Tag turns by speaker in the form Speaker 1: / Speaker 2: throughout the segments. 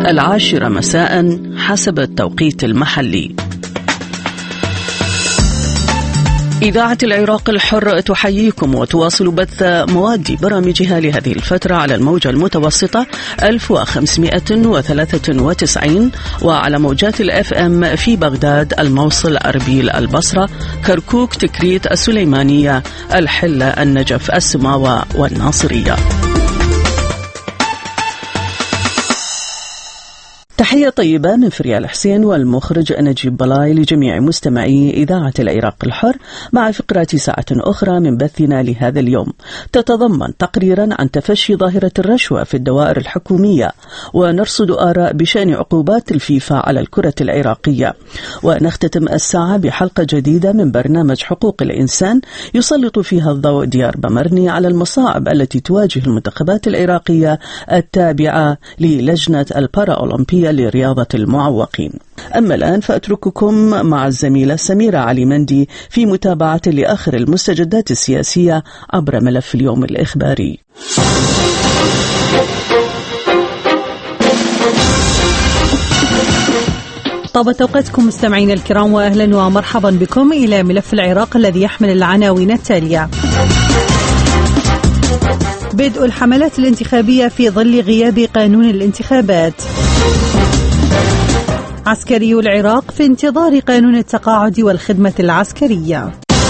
Speaker 1: 10 مساء حسب التوقيت المحلي. إذاعة العراق الحر تحييكم وتواصل بث مواد برامجها لهذه الفترة على الموجة المتوسطة 1593 وعلى موجات الFM في بغداد، الموصل، أربيل، البصرة، كركوك، تكريت، السليمانية، الحلة، النجف، السماوة والناصرية. تحية طيبة من فريال حسين والمخرج نجيب بلاي لجميع مستمعي إذاعة العراق الحر، مع فقرات ساعة أخرى من بثنا لهذا اليوم تتضمن تقريرا عن تفشي ظاهرة الرشوة في الدوائر الحكومية، ونرصد آراء بشأن عقوبات الفيفا على الكرة العراقية، ونختتم الساعة بحلقة جديدة من برنامج حقوق الإنسان يسلط فيها الضوء ديار بمرني على المصاعب التي تواجه المنتخبات العراقية التابعة للجنة البارالمبية لرياضة المعوقين. أما الآن فأترككم مع الزميلة سميرة علي مندي في متابعة لآخر المستجدات السياسية عبر ملف اليوم الإخباري.
Speaker 2: طابت أوقاتكم مستمعين الكرام، وأهلا ومرحبا بكم إلى ملف العراق الذي يحمل العناوين التالية. بدء الحملات الانتخابية في ظل غياب قانون الانتخابات. عسكري العراق في انتظار قانون التقاعد والخدمة العسكرية.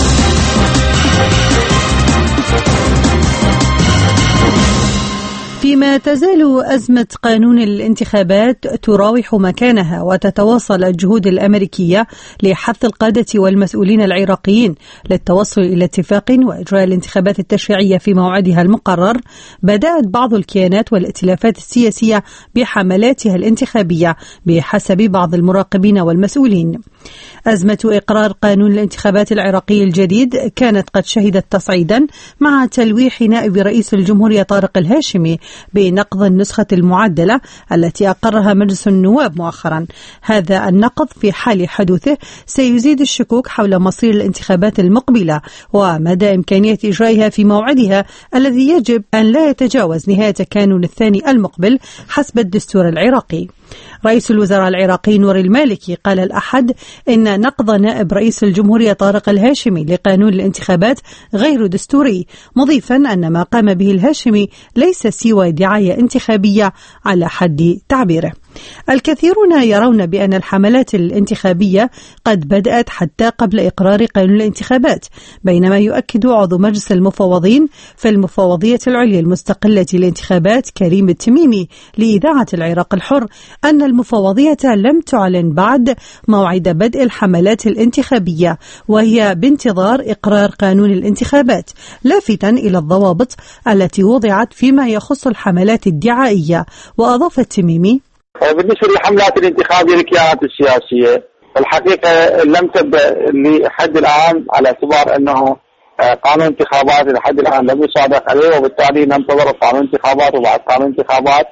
Speaker 2: فيما تزال أزمة قانون الانتخابات تراوح مكانها وتتواصل الجهود الأمريكية لحث القادة والمسؤولين العراقيين للتوصل إلى اتفاق وإجراء الانتخابات التشريعية في موعدها المقرر، بدأت بعض الكيانات والائتلافات السياسية بحملاتها الانتخابية بحسب بعض المراقبين والمسؤولين. أزمة إقرار قانون الانتخابات العراقي الجديد كانت قد شهدت تصعيدا مع تلويح نائب رئيس الجمهورية طارق الهاشمي بنقض النسخة المعدلة التي أقرها مجلس النواب مؤخرا. هذا النقض في حال حدوثه سيزيد الشكوك حول مصير الانتخابات المقبلة ومدى إمكانية إجرائها في موعدها الذي يجب أن لا يتجاوز نهاية كانون الثاني المقبل حسب الدستور العراقي. رئيس الوزراء العراقي نور المالكي قال الأحد إن نقض نائب رئيس الجمهورية طارق الهاشمي لقانون الانتخابات غير دستوري، مضيفا أن ما قام به الهاشمي ليس سوى دعاية انتخابية على حد تعبيره. الكثيرون يرون بأن الحملات الانتخابية قد بدأت حتى قبل إقرار قانون الانتخابات، بينما يؤكد عضو مجلس المفوضين في المفوضية العليا المستقلة للانتخابات كريم التميمي لإذاعة العراق الحر أن المفوضية لم تعلن بعد موعد بدء الحملات الانتخابية، وهي بانتظار إقرار قانون الانتخابات، لافتا إلى الضوابط التي وضعت فيما يخص الحملات الدعائية. وأضاف التميمي:
Speaker 3: بالنسبة للحملات الانتخابية للكيانات السياسية الحقيقة لم تبدأ لحد الآن، على اعتبار أنه قانون انتخابات لحد الآن لم يصادق عليه، وبالتالي ننتظر قانون انتخابات، وبعد قانون انتخابات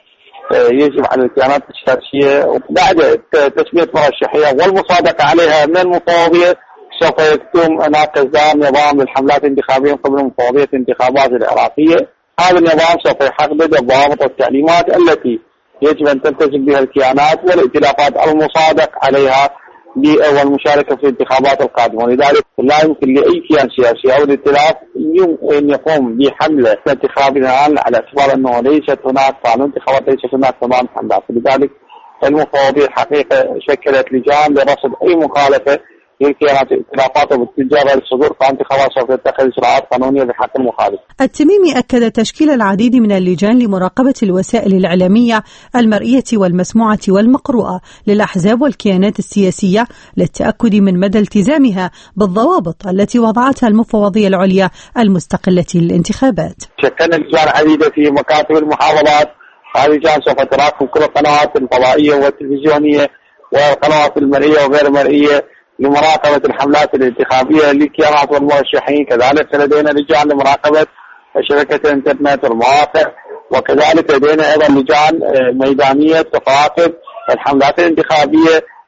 Speaker 3: يجب على الكيانات السياسية بعد تسمية مرشحية والمصادقة عليها من المفوضية سوف يكون هناك إصدار نظام للحملات الانتخابية قبل مفوضية الانتخابات العراقية. هذا النظام سوف يحدد الضوابط والتعليمات التي يجب أن تلتزم بها الكيانات والائتلافات المصادق عليها والمشاركة في الانتخابات القادمة، ولذلك لا يمكن لأي كيان سياسي أو الائتلاف أن يقوم بحملة انتخابية الآن على اعتبار أنه ليست هناك قانون انتخابات، ليست هناك نظام حملات. لذلك المفوضية الحقيقة شكلت لجان لرصد أي مخالفة للكيانات الائتلافات وبالتجارة للصدور قانون انتخابات سوف تتخذ إجراءات قانونية بحق المخالف.
Speaker 2: التميمي أكد تشكيل العديد من اللجان لمراقبة الوسائل الإعلامية المرئية والمسموعة والمقروءة للأحزاب والكيانات السياسية للتأكد من مدى التزامها بالضوابط التي وضعتها المفوضية العليا المستقلة للانتخابات.
Speaker 3: شكلنا لجان عديدة في مكاتب المحافظات، هذه اللجان سوف تراقب كل القنوات الفضائية والتلفزيونية والقنوات المرئية وغير المرئية لمراقبة الحملات الانتخابية للكيانات والمرشحين. كذلك لدينا لجان لمراقبة شبكة الانترنت والمواقع، وكذلك لدينا أيضا لجان ميدانية تراقب الحملات الانتخابية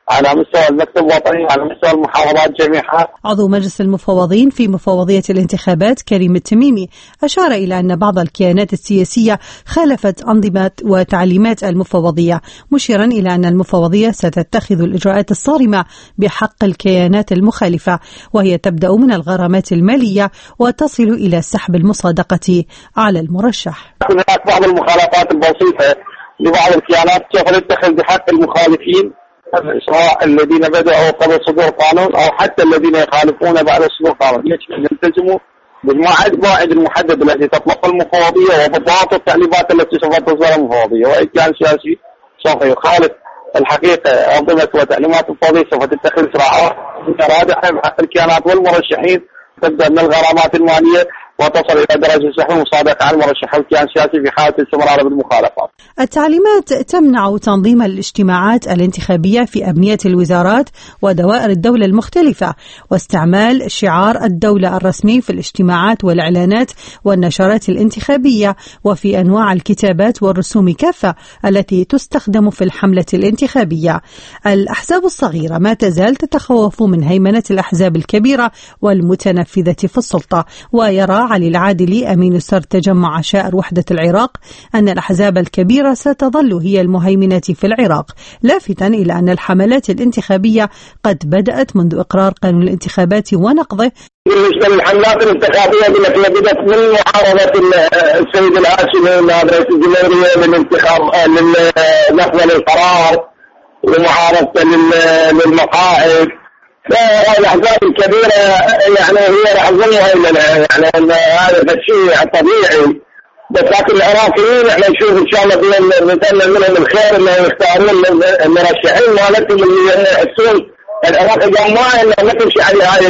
Speaker 3: على مستوى المكتب الوطني، على مستوى المحافظات جميعها.
Speaker 2: عضو مجلس المفوضين في مفوضية الانتخابات كريم التميمي أشار إلى أن بعض الكيانات السياسية خالفت أنظمة وتعليمات المفوضية، مشيرا إلى أن المفوضية ستتخذ الإجراءات الصارمة بحق الكيانات المخالفة، وهي تبدأ من الغرامات المالية وتصل إلى سحب المصادقة على المرشح.
Speaker 3: هناك بعض المخالفات البسيطة لبعض الكيانات سوف تتخذ بحق المخالفين، سواء الذين بدأوا قبل صدور قانون أو حتى الذين يخالفون بعد صدور قانون. يجب أن يلتزموا بالموعد المحدد الذي تطلق المفوضية وبضوابط التعليمات التي سوف تصدر المفوضية. وإن كان سياسي سوف يخالف الحقيقة أنظمة وتعليمات المفوضية سوف تتخذ إجراءات رادعة بحق الكيانات والمرشحين، تبدأ من الغرامات المالية وتصل إلى درجة سحب المصادقة على المرشح والكيان السياسي في حالة الاستمرار بالمخالفات.
Speaker 2: التعليمات تمنع تنظيم الاجتماعات الانتخابية في أبنية الوزارات ودوائر الدولة المختلفة، واستعمال شعار الدولة الرسمي في الاجتماعات والإعلانات والنشرات الانتخابية وفي أنواع الكتابات والرسوم كافة التي تستخدم في الحملة الانتخابية. الأحزاب الصغيرة ما تزال تتخوف من هيمنة الأحزاب الكبيرة والمتنفذة في السلطة. ويرى علي العادلي أمين سر تجمع عشائر وحدة العراق أن الأحزاب الكبيرة ستظل هي المهيمنة في العراق، لافتا إلى أن الحملات الانتخابية قد بدأت منذ إقرار قانون الانتخابات ونقضه.
Speaker 3: بالنسبة للحملات الانتخابية التي بدأت من معارضة السيد الهاشمي رئيس الجمهورية للانتخاب لنقل القرار ومعارضة للمقاعد، فالأحزاب الكبيرة يعني هي راح تظلها يعني هذا الشيء طبيعي، بس لكن العراقيين احنا نشوف ان شاء الله نتمنى منهم الخير انه يختارون المرشحين مالتهم اللي يحسون العراق جماعة ما تمشي على هاي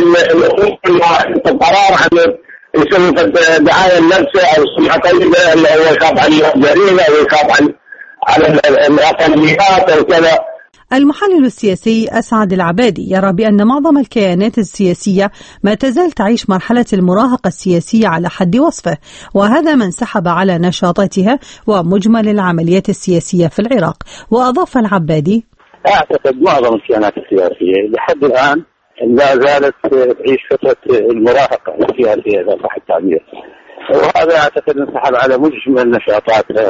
Speaker 3: القرار عن يسوي دعاية لنفسه او سمعة طيبة اللي هو يخاف عن الجريمة او يخاف على الأقليات او كذا.
Speaker 2: المحلل السياسي أسعد العبادي يرى بأن معظم الكيانات السياسية ما تزال تعيش مرحلة المراهقة السياسية على حد وصفه، وهذا ما انسحب على نشاطاتها ومجمل العمليات السياسية في العراق. وأضاف العبادي:
Speaker 3: أعتقد معظم الكيانات السياسية لحد الآن لا زالت تعيش فترة المراهقة السياسية إذا صح التعبير، وهذا أعتقد انسحب على مجمل نشاطاتها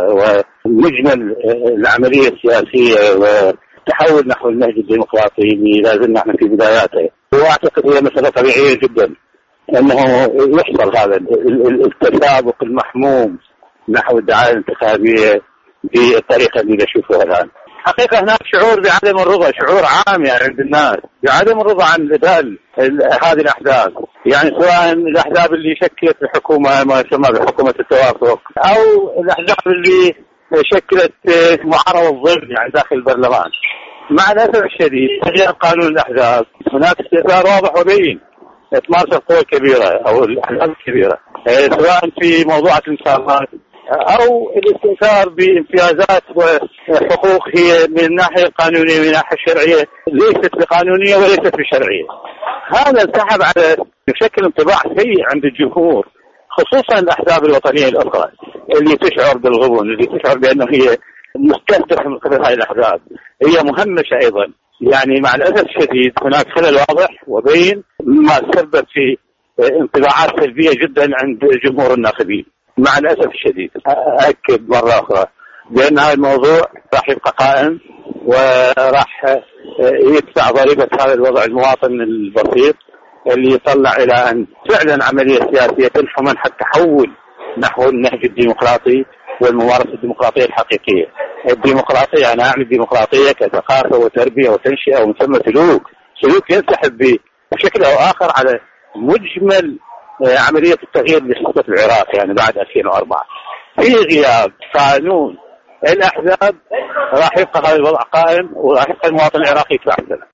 Speaker 3: ومجمل العملية السياسية تحول نحو النهج الديمقراطي اللي لازلنا احنا في بداياته. واعتقد هي مسألة طبيعية جدا انه يحصل هذا التسابق المحموم نحو الدعاية الانتخابية بالطريقة اللي نشوفها الان. حقيقة هناك شعور بعدم الرضا، شعور عام يعني عند الناس بعدم الرضا عن اداء هذه الاحزاب، يعني سواء الاحزاب اللي شكلت الحكومة ما يسمى بحكومة التوافق او الاحزاب اللي شكلت معارضة ظل يعني داخل البرلمان. مع الأسف الشديد تغيير قانون الأحزاب هناك استئثار واضح وبين تمارس القوى الكبيرة أو الأحزاب الكبيرة، سواء في موضوع الانتخابات أو الاستئثار بامتيازات وحقوق هي من الناحية القانونية من الناحية الشرعية ليست بقانونية وليست بشرعية. هذا انسحب على يشكل انطباع سيء عند الجمهور، خصوصا الأحزاب الوطنية الأخرى اللي تشعر بالغبن، اللي تشعر بأنه هي مستهدفة من قبل هذه الأحزاب، هي مهمشة أيضا. يعني مع الأسف الشديد هناك خلل واضح وبين ما تسبب في انطباعات سلبية جدا عند جمهور الناخبين. مع الأسف الشديد أأكد مرة أخرى بأن هذا الموضوع راح يبقى قائم وراح يدفع ضريبة هذا الوضع المواطن البسيط اللي يطلع إلى أن فعلا عملية سياسية تنحو منحى التحول نحو النهج الديمقراطي والممارسة الديمقراطية الحقيقية. الديمقراطية أنا أعني الديمقراطية كثقافة وتربية وتنشئة ومن ثم سلوك ينسحب بشكل أو آخر على مجمل عملية التغيير اللي حصلت في العراق يعني بعد 2004. في غياب قانون الأحزاب راح يبقى هذا الوضع قائم وراح يبقى المواطن العراقي يدفع الثمن.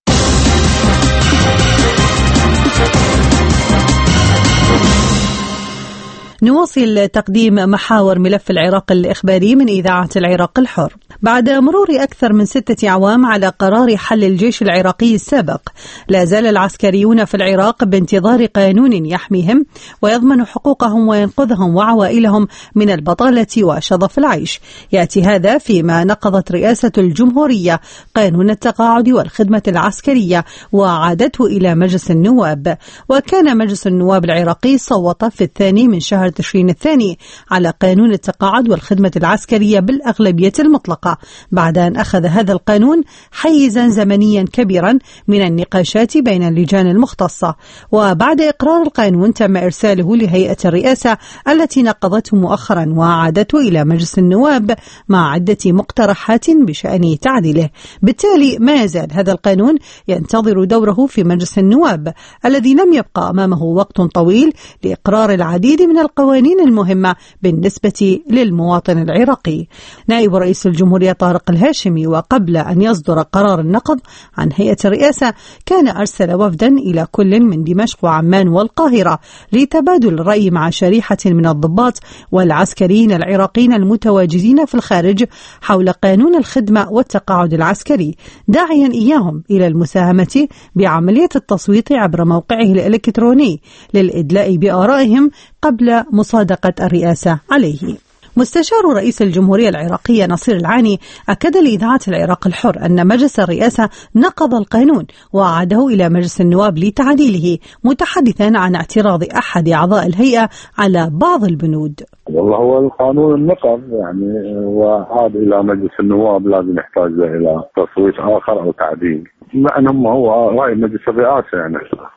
Speaker 2: نواصل تقديم محاور ملف العراق الإخباري من إذاعة العراق الحر. بعد مرور أكثر من 6 أعوام على قرار حل الجيش العراقي السابق، لا زال العسكريون في العراق بانتظار قانون يحميهم ويضمن حقوقهم وينقذهم وعوائلهم من البطالة وشظف العيش. يأتي هذا فيما نقضت رئاسة الجمهورية قانون التقاعد والخدمة العسكرية وعادته إلى مجلس النواب. وكان مجلس النواب العراقي صوت في 2 من شهر تشرين الثاني على قانون التقاعد والخدمة العسكرية بالأغلبية المطلقة، بعد أن أخذ هذا القانون حيزا زمنيا كبيرا من النقاشات بين اللجان المختصة. وبعد إقرار القانون تم إرساله لهيئة الرئاسة التي نقضته مؤخرا وعادته إلى مجلس النواب مع عدة مقترحات بشأن تعديله. بالتالي ما يزال هذا القانون ينتظر دوره في مجلس النواب الذي لم يبقى أمامه وقت طويل لإقرار العديد من القوانين المهمة بالنسبة للمواطن العراقي. نائب رئيس الجمهورية طارق الهاشمي وقبل أن يصدر قرار النقض عن هيئة الرئاسة كان أرسل وفدا إلى كل من دمشق وعمان والقاهرة لتبادل الرأي مع شريحة من الضباط والعسكريين العراقيين المتواجدين في الخارج حول قانون الخدمة والتقاعد العسكري، داعيا إياهم إلى المساهمة بعملية التصويت عبر موقعه الإلكتروني للإدلاء بآرائهم قبل مصادقة الرئاسة عليه. مستشار رئيس الجمهورية العراقية نصير العاني أكد لإذاعة العراق الحر أن مجلس الرئاسة نقض القانون وأعاده إلى مجلس النواب لتعديله، متحدثا عن اعتراض أحد أعضاء الهيئة على بعض البنود.
Speaker 4: والله هو القانون النقض يعني وعاد إلى مجلس النواب، لازم يحتاج إلى تصويت آخر أو تعديل، مع أنهم هو رأي مجلس الرئاسة يعني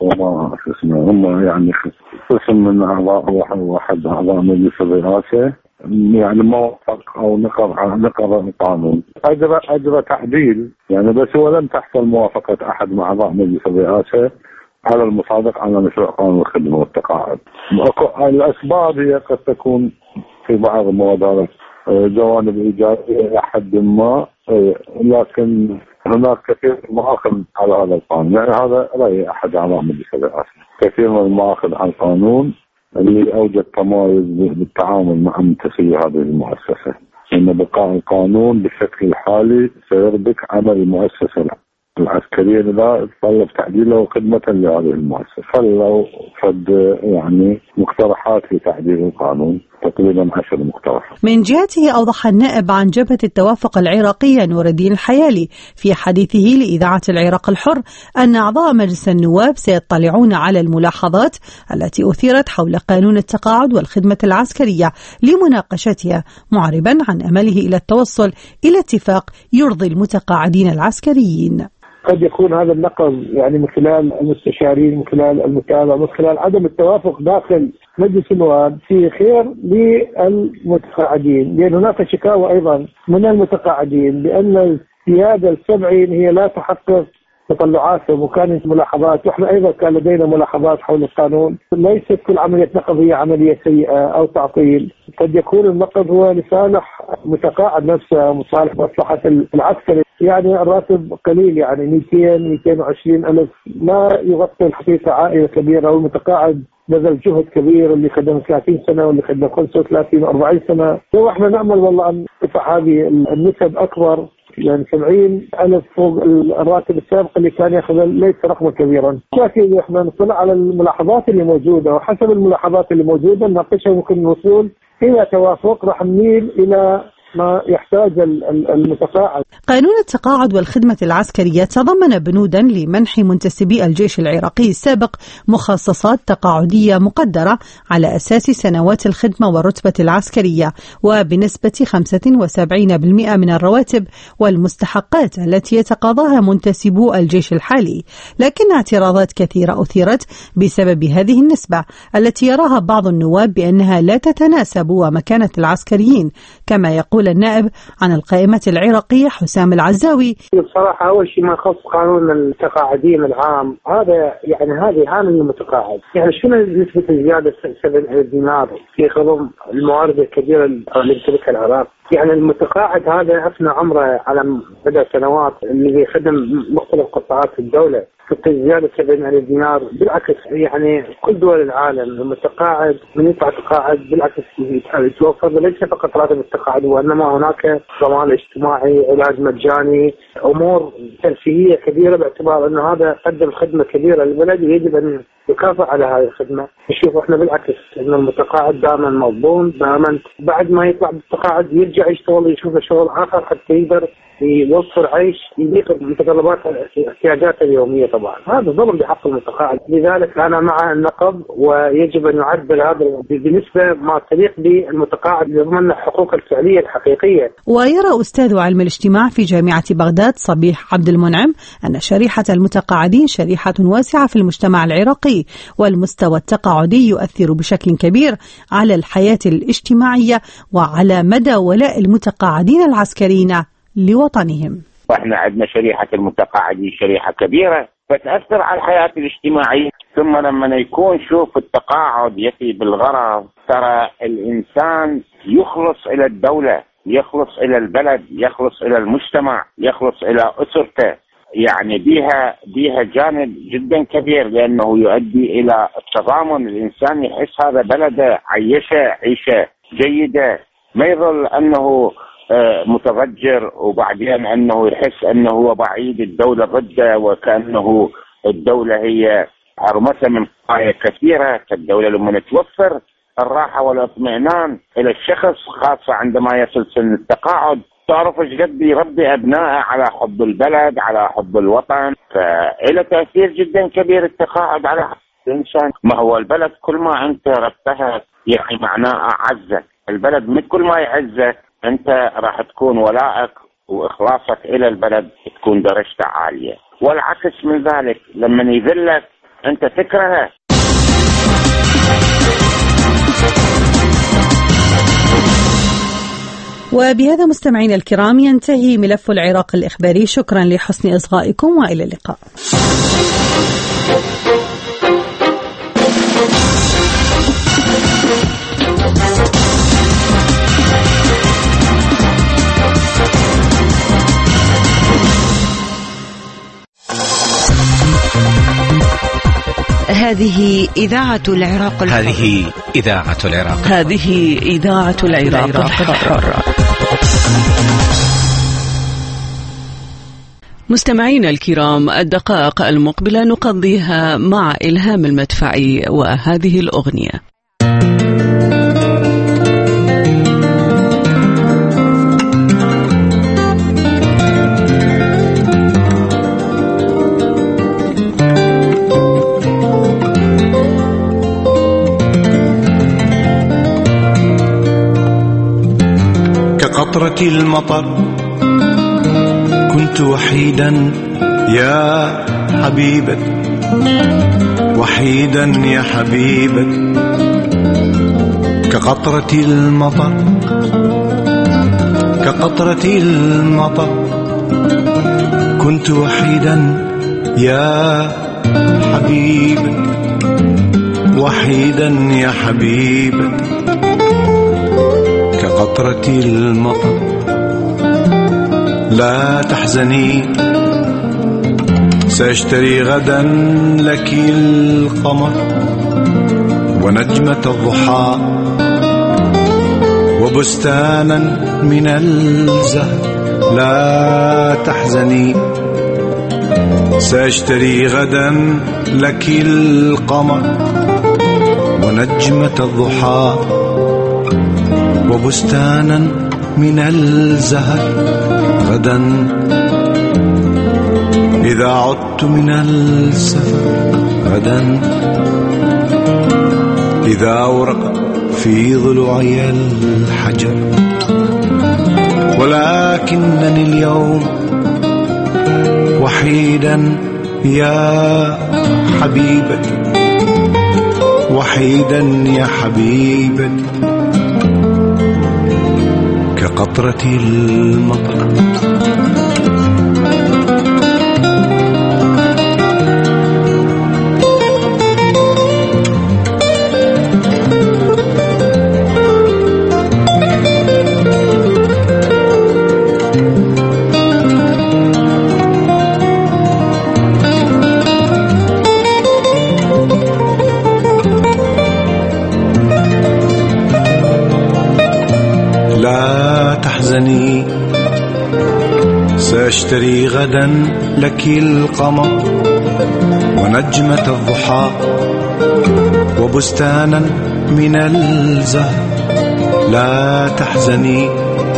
Speaker 4: هم يعني قسم من أعضاء واحد أعضاء مجلس الرئاسة يعني موافق أو نقض القانون، أجرى تعديل يعني، بس هو لم تحصل موافقة أحد من أعضاء مجلس الرئاسة على المصادقة على مشروع قانون الخدمة والتقاعد. الأسباب هي قد تكون في بعض المواد جوانب إيجابية إلى حد ما، لكن هناك كثير من المؤاخذ على هذا القانون، يعني هذا رأي أحد أعضاء مجلس الرئاسة، كثير من المؤاخذ على القانون اللي أوجد تمايز بالتعامل مع منتسبي هذه المؤسسة، إن بقاء القانون بالشكل الحالي سيربك عمل المؤسسة العسكرية لا تطلب تعديله وخدمة لهذه المؤسسة. فلو يعني مقترحات في تعديل القانون تقريبا 10 مقترحات.
Speaker 2: من جهته أوضح النائب عن جبهة التوافق العراقية نور الدين الحيالي في حديثه لإذاعة العراق الحر أن أعضاء مجلس النواب سيطلعون على الملاحظات التي أثيرت حول قانون التقاعد والخدمة العسكرية لمناقشتها، معربا عن أمله إلى التوصل إلى اتفاق يرضي المتقاعدين العسكريين.
Speaker 5: قد يكون هذا النقض يعني من خلال المستشارين، من خلال المتابعة، من خلال عدم التوافق داخل مجلس النواب في خير للمتقاعدين، لأن هناك شكاوى أيضا من المتقاعدين بأن السيادة السبعين هي لا تحقق تطلعاتهم، وكانت ملاحظات، واحنا ايضا كان لدينا ملاحظات حول القانون. ليست كل عمليه نقض هي عمليه سيئه او تعطيل، قد يكون النقض هو لصالح متقاعد نفسه، مصالح مصلحه العسكري، يعني الراتب قليل يعني 200-220 ألف لا يغطي الحقيقه عائله كبيره، والمتقاعد بذل جهد كبير، اللي خدم 30 سنه واللي خدم 35 و40 سنه. لو احنا نامل والله ان ترفع هذه النسب اكبر، يعني 70 ألف فوق الراتب السابق اللي كان ياخذ، ليس رقما كبيرا. لكن احنا نطلع على الملاحظات اللي موجوده، وحسب الملاحظات اللي موجوده نناقشها، ممكن الوصول الى توافق راح نميل الى ما يحتاج المتقاعد.
Speaker 2: قانون التقاعد والخدمة العسكرية تضمن بنودا لمنح منتسبي الجيش العراقي السابق مخصصات تقاعدية مقدرة على أساس سنوات الخدمة والرتبة العسكرية، وبنسبة 75% من الرواتب والمستحقات التي يتقاضاها منتسبو الجيش الحالي. لكن اعتراضات كثيرة أثيرت بسبب هذه النسبة التي يراها بعض النواب بأنها لا تتناسب ومكانة العسكريين، كما يقول النائب عن القائمة العراقية حسام العزاوي.
Speaker 6: بصراحة أول شيء ما يخص قانون التقاعدين العام، هذا يعني هذه هامل المتقاعد، يعني شنو نسبة الزيادة 7 دينار في خضم الموارد الكبيرة اللي يمتلكها العراق؟ يعني المتقاعد هذا أفنى عمره على مدى سنوات اللي يخدم مختلف قطاعات الدولة، في زيادة 70,000 دينار. بالعكس يعني كل دول العالم المتقاعد من يطلع تقاعد بالعكس يتوفر ليس فقط راتب التقاعد، وإنما هناك ضمان اجتماعي، علاج مجاني، أمور ترفيهية كبيرة، باعتبار أن هذا قدم خدمة كبيرة للبلد ويجب أن يكافئ على هذه الخدمة. نشوف احنا بالعكس ان المتقاعد دائما مظلوم، دائما بعد ما يطلع بالتقاعد يرجع يشتغل يشوف شغل اخر حتى يقدر يوفر عيش يليق بمتطلبات احتياجاته اليوميه. طبعا هذا ظلم بحق المتقاعد، لذلك انا مع النقض ويجب ان يعدل هذا بنسبه ما تليق بالمتقاعد ليضمن حقوقه الفعليه الحقيقيه.
Speaker 2: ويرى استاذ علم الاجتماع في جامعه بغداد صبيح عبد المنعم ان شريحه المتقاعدين شريحه واسعه في المجتمع العراقي، والمستوى التقاعدي يؤثر بشكل كبير على الحياه الاجتماعيه وعلى مدى ولاء المتقاعدين العسكريين لوطنهم.
Speaker 7: واحنا عندنا شريحة المتقاعدين شريحة كبيرة فتأثر على الحياة الاجتماعية. ثم لما يكون شوف التقاعد يفي بالغرض، ترى الإنسان يخلص إلى الدولة، يخلص إلى البلد، يخلص إلى المجتمع، يخلص إلى أسرته. يعني بيها جانب جدا كبير، لأنه يؤدي إلى التضامن. الإنسان يحس هذا بلده عيشه عيشة جيدة، ما يظل أنه متضجر وبعدين أنه يحس أنه هو بعيد الدولة ضده، وكأنه الدولة هي حرمته من قضايا كثيرة. كالدولة لما توفر الراحة والاطمئنان إلى الشخص، خاصة عندما يصل سن التقاعد، تعرف ايش قد يربي ابنائه على حب البلد، على حب الوطن. فإلى تأثير جدا كبير التقاعد على الإنسان. ما هو البلد كل ما أنت ربتها يعني معناه أعزك. البلد من كل ما يعزك أنت راح تكون ولائك وإخلاصك إلى البلد تكون درجته عالية، والعكس من ذلك لما يذلك أنت تكرهه.
Speaker 2: وبهذا مستمعينا الكرام ينتهي ملف العراق الإخباري. شكرا لحسن إصغائكم وإلى اللقاء.
Speaker 8: هذه إذاعة العراق الحر.
Speaker 9: هذه إذاعة العراق.
Speaker 1: هذه إذاعة العراق الحر. مستمعينا الكرام، الدقائق المقبلة نقضيها مع إلهام المدفعي وهذه الأغنية.
Speaker 10: كقطرة المطر كنت وحيدا يا حبيبة، وحيدا يا حبيبة. كقطرة المطر، كقطرة المطر كنت وحيدا يا حبيبة، وحيدا يا حبيبة. كقطرة المطر لا تحزني، سأشتري غدا لك القمر ونجمة الضحى وبستانا من الزهر. لا تحزني، سأشتري غدا لك القمر ونجمة الضحى وبستانا من الزهر. غدا إذا عدت من السفر، غدا إذا أورق في ضلوعي الحجر. ولكنني اليوم وحيدا يا حبيبتي، وحيدا يا حبيبتي. كقطرة المطر تحزني، سأشتري غدا لك القمر ونجمة الضحى وبستانا من الزهر. لا تحزني،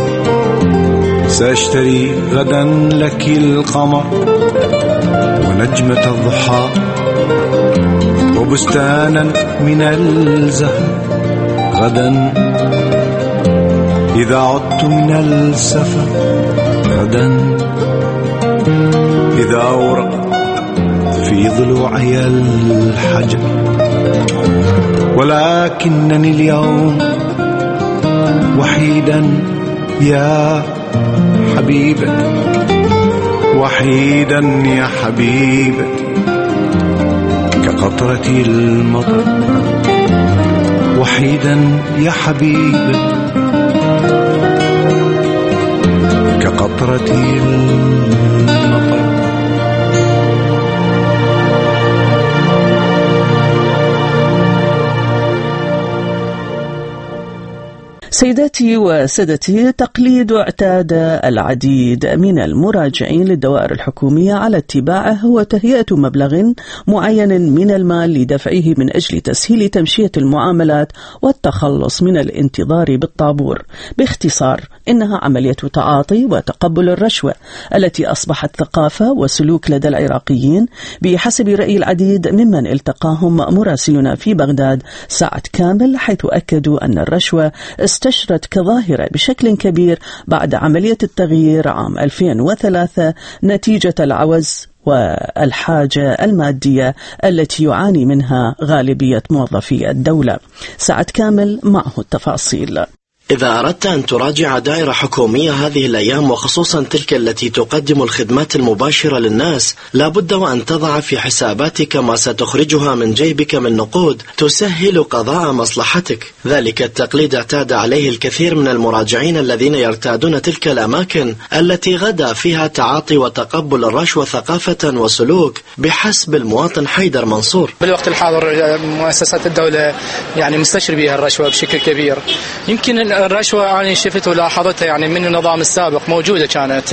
Speaker 10: سأشتري غدا لك القمر ونجمة الضحى وبستانا من الزهر. غدا إذا عدت من السفر، غدا إذا أورقت في ضلوعي الحجر. ولكنني اليوم وحيدا يا حبيبتي، وحيدا يا حبيبتي، كقطرة المطر. وحيدا يا حبيبتي، كقطرة المطر.
Speaker 1: سيداتي وسادتي، تقليد اعتاد العديد من المراجعين للدوائر الحكومية على اتباعه هو تهيئة مبلغ معين من المال لدفعه من أجل تسهيل تمشية المعاملات والتخلص من الانتظار بالطابور. باختصار، إنها عملية تعاطي وتقبل الرشوة التي أصبحت ثقافة وسلوك لدى العراقيين بحسب رأي العديد ممن التقاهم مراسلنا في بغداد سعد كامل، حيث أكدوا أن الرشوة استشرت كظاهرة بشكل كبير بعد عملية التغيير عام 2003 نتيجة العوز والحاجة المادية التي يعاني منها غالبية موظفي الدولة. سعد كامل معه التفاصيل.
Speaker 11: إذا أردت أن تراجع دائرة حكومية هذه الأيام، وخصوصا تلك التي تقدم الخدمات المباشرة للناس، لابد وأن تضع في حساباتك ما ستخرجها من جيبك من نقود تسهل قضاء مصلحتك. ذلك التقليد اعتاد عليه الكثير من المراجعين الذين يرتادون تلك الأماكن التي غدا فيها تعاطي وتقبل الرشوة ثقافة وسلوك بحسب المواطن حيدر منصور.
Speaker 12: بالوقت الحاضر مؤسسات الدولة يعني مستشر بها الرشوة بشكل كبير. يمكن الرشوة أنا شفت ولاحظتها يعني من النظام السابق موجودة، كانت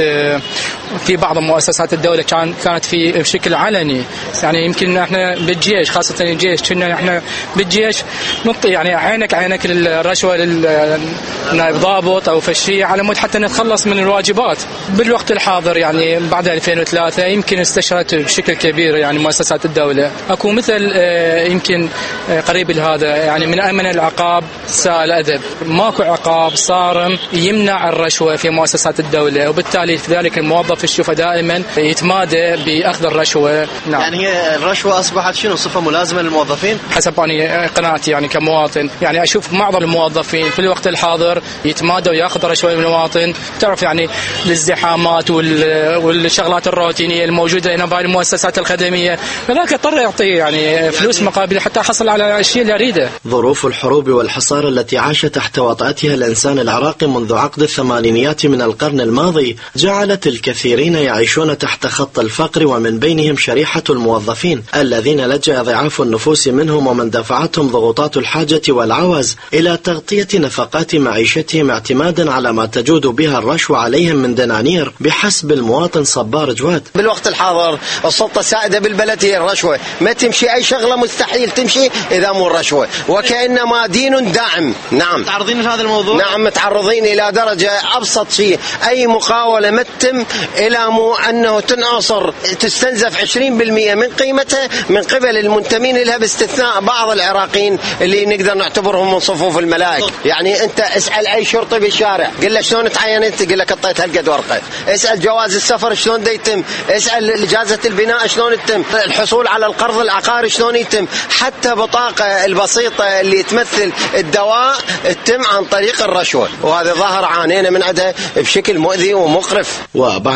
Speaker 12: في بعض مؤسسات الدولة كانت في بشكل علني. يعني يمكن احنا بالجيش، خاصة الجيش، كنا احنا بالجيش نعطي يعني عينك للرشوة للنائب ضابط أو فشية على مود حتى نتخلص من الواجبات. بالوقت الحاضر يعني بعد 2003 يمكن استشرت بشكل كبير يعني مؤسسات الدولة. أكو مثل يمكن قريب لهذا يعني من أمن العقاب ساء الأدب، ماكو عقاب صارم يمنع الرشوة في مؤسسات الدولة، وبالتالي ذلك الموظف الشوفة دائما يتمادى بأخذ الرشوة.
Speaker 11: نعم. يعني هي الرشوة أصبحت شنو صفة ملازمة للموظفين؟
Speaker 12: حسب أنا قناعتي يعني كمواطن، يعني أشوف معظم الموظفين في الوقت الحاضر يتمادى ويأخذ رشوة من المواطن. تعرف يعني الازدحامات والشغلات الروتينية الموجودة هنا في المؤسسات الخدمية، لذلك اضطر يعطي يعني فلوس مقابل حتى حصل على الشيء اللي أريده.
Speaker 11: ظروف الحروب والحصار التي عاش تحت وطأتها الإنسان العراقي منذ عقد الثمانينيات من القرن الماضي جعلت الكثيرين يعيشون تحت خط الفقر، ومن بينهم شريحة الموظفين الذين لجأ ضعاف النفوس منهم ومن دفعتهم ضغوطات الحاجة والعوز إلى تغطية نفقات معيشتهم اعتمادا على ما تجود بها الرشوة عليهم من دنانير بحسب المواطن صبار جواد.
Speaker 13: بالوقت الحاضر السلطة السائدة بالبلد هي الرشوة، ما تمشي أي شغلة مستحيل تمشي إذا مو الرشوة، وكأنما دين داعم. نعم
Speaker 11: متعرضين لهذا الموضوع؟
Speaker 13: نعم متعرضين إلى درجة أبسط شيء، أي مقاولة ما تتم إلى مو أنه تنعصر تستنزف 20% من قيمتها من قبل المنتمين لها، باستثناء بعض العراقيين اللي نقدر نعتبرهم من صفوف الملائكة. يعني أنت اسأل أي شرطي بالشارع قل له شلون تعينت، يقول لك قطيت هالقد ورقة. اسأل جواز السفر شلون دا يتم، اسأل إجازة البناء شلون يتم، الحصول على القرض العقاري شلون يتم، حتى بطاقة البسيطة اللي تمثل الدواء تتم عن طريق الرشوة، وهذا ظاهر عانينا من عدها بشكل مؤذي ومقرف.
Speaker 11: وبعد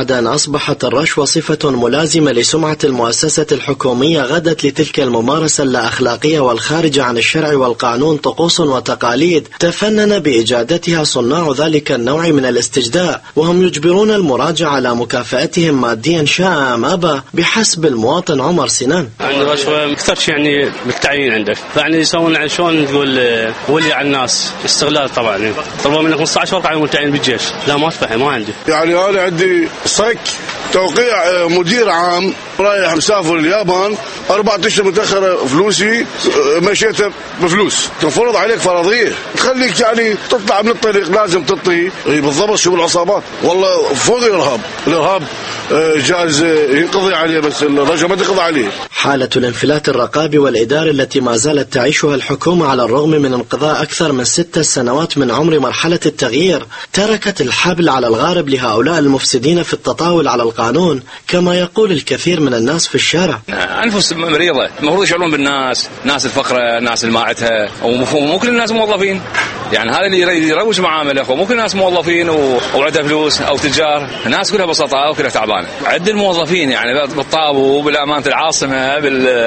Speaker 11: بعد أن أصبحت الرشوة صفة ملازمة لسمعة المؤسسة الحكومية غدت لتلك الممارسة اللا أخلاقية والخارجة عن الشرع والقانون طقوس وتقاليد تفنن بإجادتها صناع ذلك النوع من الاستجداء، وهم يجبرون المراجع على مكافأتهم ماديا شاء أم أبى بحسب المواطن عمر سنان.
Speaker 14: عندي رشوة أكثر يعني بالتعيين عندك، يعني يسوون شلون تقول ولي على الناس استغلال طبعا. طلبوا منك 15 ورقة على التعيين بالجيش، لا ما تفهم ما عندي.
Speaker 15: يعني أنا عندي صك توقيع مدير عام رايح مسافر اليابان 4 أشهر متأخرة فلوسي مشيتها بفلوس، تنفرض عليك فرضية تخليك يعني تطلع من الطريق لازم تطي بالضبط. شو بالعصابات والله فوق الإرهاب جائز ينقضي عليه بس الرجل ما تقضي عليه.
Speaker 11: حالة الانفلات الرقابي والإداري التي ما زالت تعيشها الحكومة على الرغم من انقضاء أكثر من 6 سنوات من عمر مرحلة التغيير تركت الحبل على الغارب لهؤلاء المفسدين في التطاول على القانون، كما يقول الكثير من الناس في الشارع.
Speaker 16: أنفس مريضة، المفروض يشعرون بالناس، ناس الفقرة، ناس الماعتها، ومو كل الناس موظفين. يعني هذا اللي يروج معامله أخو، مو كل الناس موظفين وعندها فلوس أو تجار، الناس كلها بسطاء وكلها تعبانة. عد الموظفين يعني بالطابو، بالأمانة العاصمة،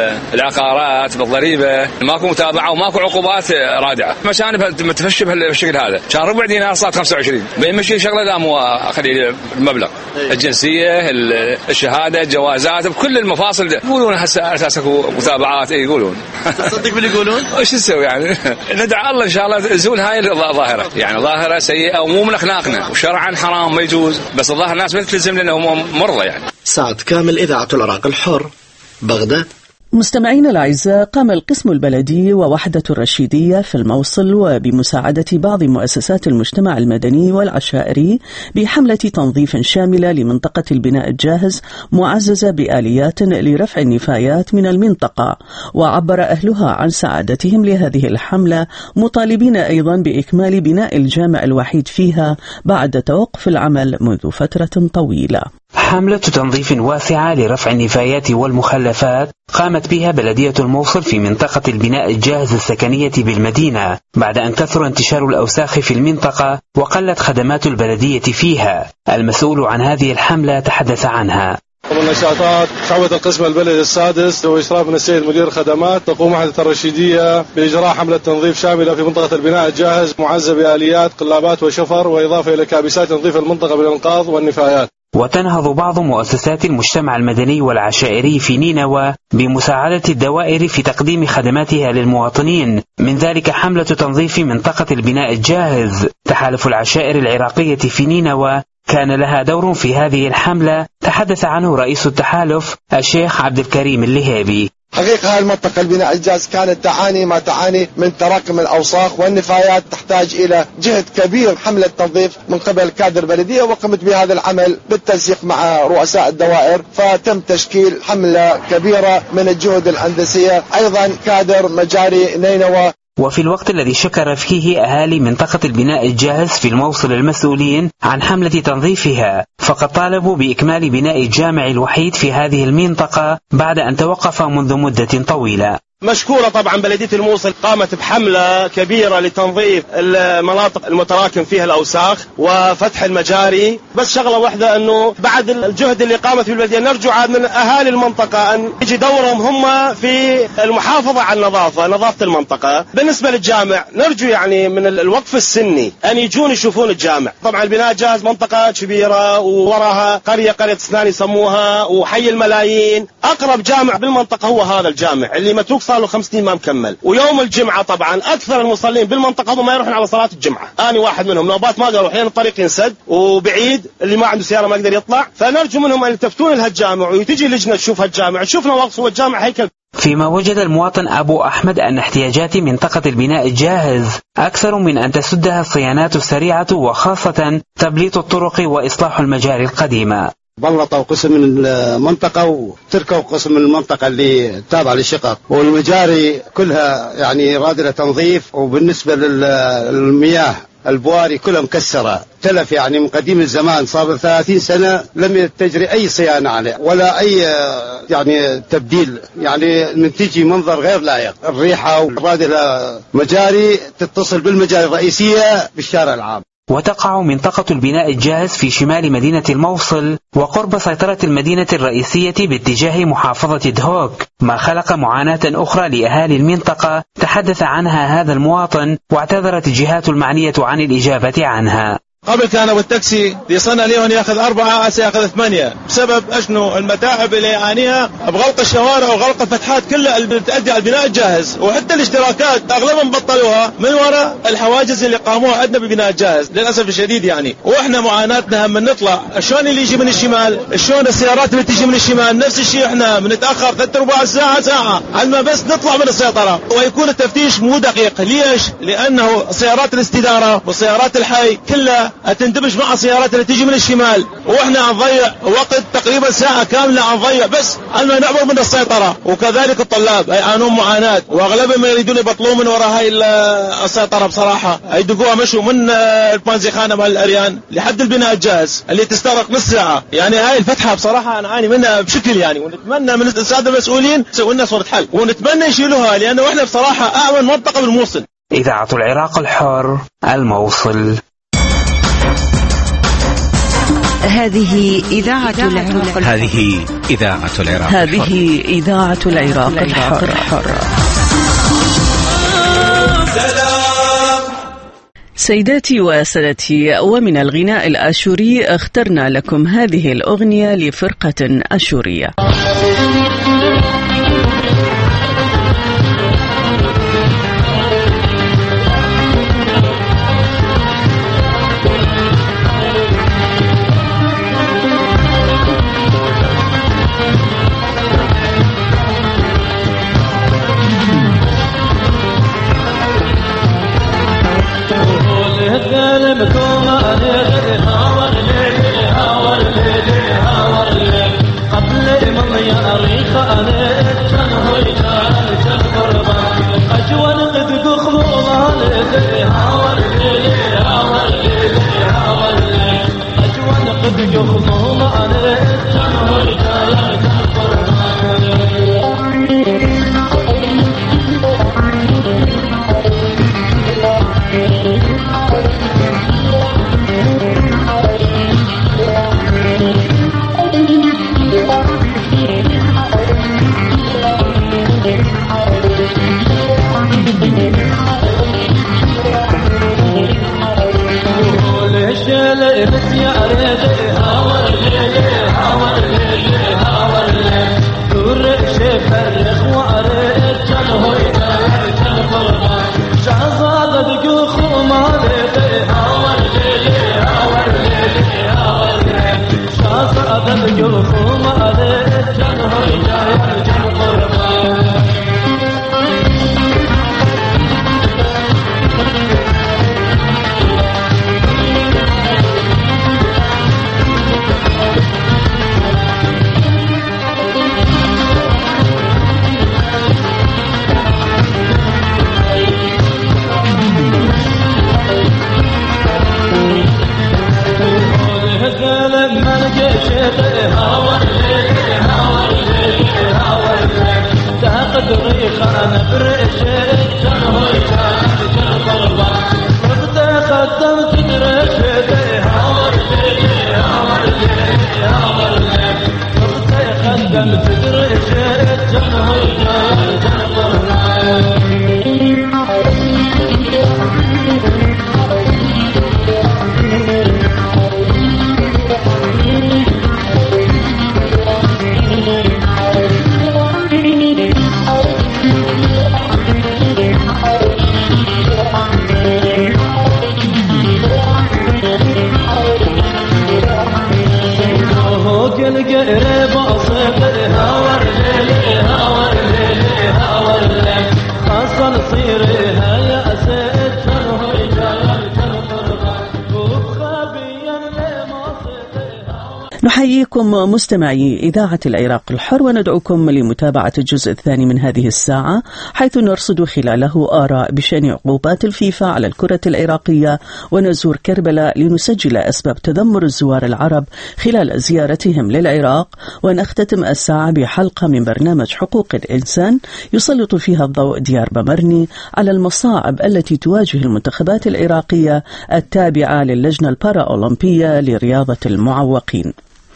Speaker 16: بالعقارات، بالضريبة، ماكو متابعة وماكو عقوبات رادعة. مشان متفشي بهالشكل هذا، كان ربع دينار صارت 25. بيمشي شغلة لا مو أخلي المبلغ، الجنسية، الشهادة، الجوازات، بكل المفاصل يقولون هسه أساسك متابعات. يقولون
Speaker 11: تصدق باللي يقولون؟
Speaker 16: وش نسوي يعني؟ ندعي الله إن شاء الله تزول هاي الظاهرة، يعني ظاهرة سيئة ومو من أخلاقنا وشرعا حرام ما يجوز، بس الظاهر الناس ما تلزم لنا هم مرضى يعني.
Speaker 11: سعد كامل، إذاعة العراق الحر، بغداد.
Speaker 1: مستمعين الأعزاء، قام القسم البلدي ووحدة الرشيدية في الموصل وبمساعدة بعض مؤسسات المجتمع المدني والعشائري بحملة تنظيف شاملة لمنطقة البناء الجاهز معززة بآليات لرفع النفايات من المنطقة. وعبر أهلها عن سعادتهم لهذه الحملة، مطالبين أيضا بإكمال بناء الجامع الوحيد فيها بعد توقف العمل منذ فترة طويلة.
Speaker 17: حملة تنظيف واسعة لرفع النفايات والمخلفات قامت بها بلدية الموصل في منطقة البناء الجاهز السكنية بالمدينة بعد أن كثر انتشار الأوساخ في المنطقة وقلت خدمات البلدية فيها. المسؤول عن هذه الحملة تحدث عنها.
Speaker 18: من نشاطات شعبة القسم البلدي السادس وإشراف من السيد مدير الخدمات، تقوم وحدة الرشيدية بإجراء حملة تنظيف شاملة في منطقة البناء الجاهز معزة بآليات قلابات وشفر، وإضافة إلى كابسات تنظيف المنطقة بالإنقاض والنفايات.
Speaker 17: وتنهض بعض مؤسسات المجتمع المدني والعشائري في نينوى بمساعدة الدوائر في تقديم خدماتها للمواطنين، من ذلك حملة تنظيف منطقة البناء الجاهز. تحالف العشائر العراقية في نينوى كان لها دور في هذه الحملة، تحدث عنه رئيس التحالف الشيخ عبد الكريم اللهيبي.
Speaker 19: حقيقة هذه المنطقة البناء الجاهز كانت تعاني من تراكم الأوساخ والنفايات، تحتاج إلى جهد كبير، حملة تنظيف من قبل كادر بلدية، وقمت بهذا العمل بالتنسيق مع رؤساء الدوائر، فتم تشكيل حملة كبيرة من الجهود الهندسية، أيضا كادر مجاري نينوى.
Speaker 17: وفي الوقت الذي شكر فيه أهالي منطقة البناء الجاهز في الموصل المسؤولين عن حملة تنظيفها، فقد طالبوا بإكمال بناء الجامع الوحيد في هذه المنطقة بعد أن توقف منذ مدة طويلة.
Speaker 20: مشكورة طبعا بلدية الموصل قامت بحملة كبيرة لتنظيف المناطق المتراكم فيها الأوساخ وفتح المجاري، بس شغلة واحدة أنه بعد الجهد اللي قامت في البلدية نرجو من أهالي المنطقة أن يجي دورهم هم في المحافظة على نظافة المنطقة. بالنسبة للجامع نرجو يعني من الوقف السني أن يجون يشوفون الجامع. طبعا البناء جاهز منطقة كبيرة ووراها قرية أسنان يسموها وحي الملايين، أقرب جامع بالمنطقة هو هذا الجامع اللي متروك صار له 5 سنين ما مكمل. ويوم الجمعة طبعا أكثر المصلين بالمنطقة هم ما يروحون على صلاة الجمعة، أنا واحد منهم، نوبات ما قالوا أحيانا الطريق ينسد وبعيد، اللي ما عنده سيارة ما يقدر يطلع، فنرجو منهم أن يلتفتون لهالجامع وتجي لجنة تشوف هالجامع، تشوفنا وقف هو الجامع هيكل.
Speaker 17: فيما وجد المواطن أبو أحمد أن احتياجات منطقة البناء الجاهز أكثر من أن تسدها الصيانات السريعة، وخاصة تبليط الطرق وإصلاح المجاري القديمة.
Speaker 21: بلطوا قسم من المنطقة وتركوا قسم من المنطقة اللي تابعة للشقق، والمجاري كلها يعني رادلة تنظيف. وبالنسبة للمياه البواري كلها مكسرة، تلف يعني من قديم الزمان، صار 30 سنة لم تجري أي صيانة عليه ولا أي يعني تبديل، يعني من تجي منظر غير لائق، الريحة. ورادلة مجاري تتصل بالمجاري الرئيسية بالشارع العام.
Speaker 17: وتقع منطقة البناء الجاهز في شمال مدينة الموصل وقرب سيطرة المدينة الرئيسية باتجاه محافظة دهوك، ما خلق معاناة أخرى لأهالي المنطقة تحدث عنها هذا المواطن، واعتذرت الجهات المعنية عن الإجابة عنها.
Speaker 18: قبل كان ابو التاكسي يصنع ليه ياخذ 4، هسه ياخذ 8 بسبب اشنو المتاعب اللي يعانيها بغلق الشوارع وغلق الفتحات كلها اللي بتؤدي على البناء الجاهز، وحتى الاشتراكات اغلبهم بطلوها من وراء الحواجز اللي قاموها عندنا بالبناء الجاهز للاسف الشديد يعني. واحنا معاناتنا هم نطلع شلون اللي يجي من الشمال، شلون السيارات اللي تجي من الشمال نفس الشيء، احنا بنتاخر 3/4 ساعه على ما بس نطلع من السيطره، ويكون التفتيش مو دقيق. ليش؟ لانه سيارات الاستداره وسيارات الحي كلها تندمج مع السيارات اللي تيجي من الشمال، واحنا نضيع وقت تقريبا ساعة كاملة نضيع بس على ما نعبر من السيطرة. وكذلك الطلاب يعانون معاناة، واغلبهم يريدون يبطلون من وراء هاي السيطرة بصراحة، يدقوها مشوا من البانزيخانة مال الأريان لحد البناء الجاهز اللي تستغرق نص ساعة. يعني هاي الفتحة بصراحة نعاني منها بشكل يعني، ونتمنى من السادة المسؤولين يسووا لنا صورة حل، ونتمنى يشيلوها، لأنه احنا بصراحة أعمل منطقة بالموصل.
Speaker 17: إذاعة العراق الحر، الموصل.
Speaker 8: هذه إذاعة العراق الحر.
Speaker 9: هذه إذاعة العراق الحر.
Speaker 1: هذه إذاعة العراق الحر. سيداتي وسادتي، ومن الغناء الآشوري اخترنا لكم هذه الأغنية لفرقة أشورية. نحييكم مستمعي إذاعة العراق الحر وندعوكم لمتابعة الجزء الثاني من هذه الساعة، حيث نرصد خلاله آراء بشأن عقوبات الفيفا على الكرة العراقية، ونزور كربلاء لنسجل أسباب تذمر الزوار العرب خلال زيارتهم للعراق، ونختتم الساعة بحلقة من برنامج حقوق الإنسان يسلط فيها الضوء ديار بمرني على المصاعب التي تواجه المنتخبات العراقية التابعة للجنة البارالمبية لرياضة المعوقين.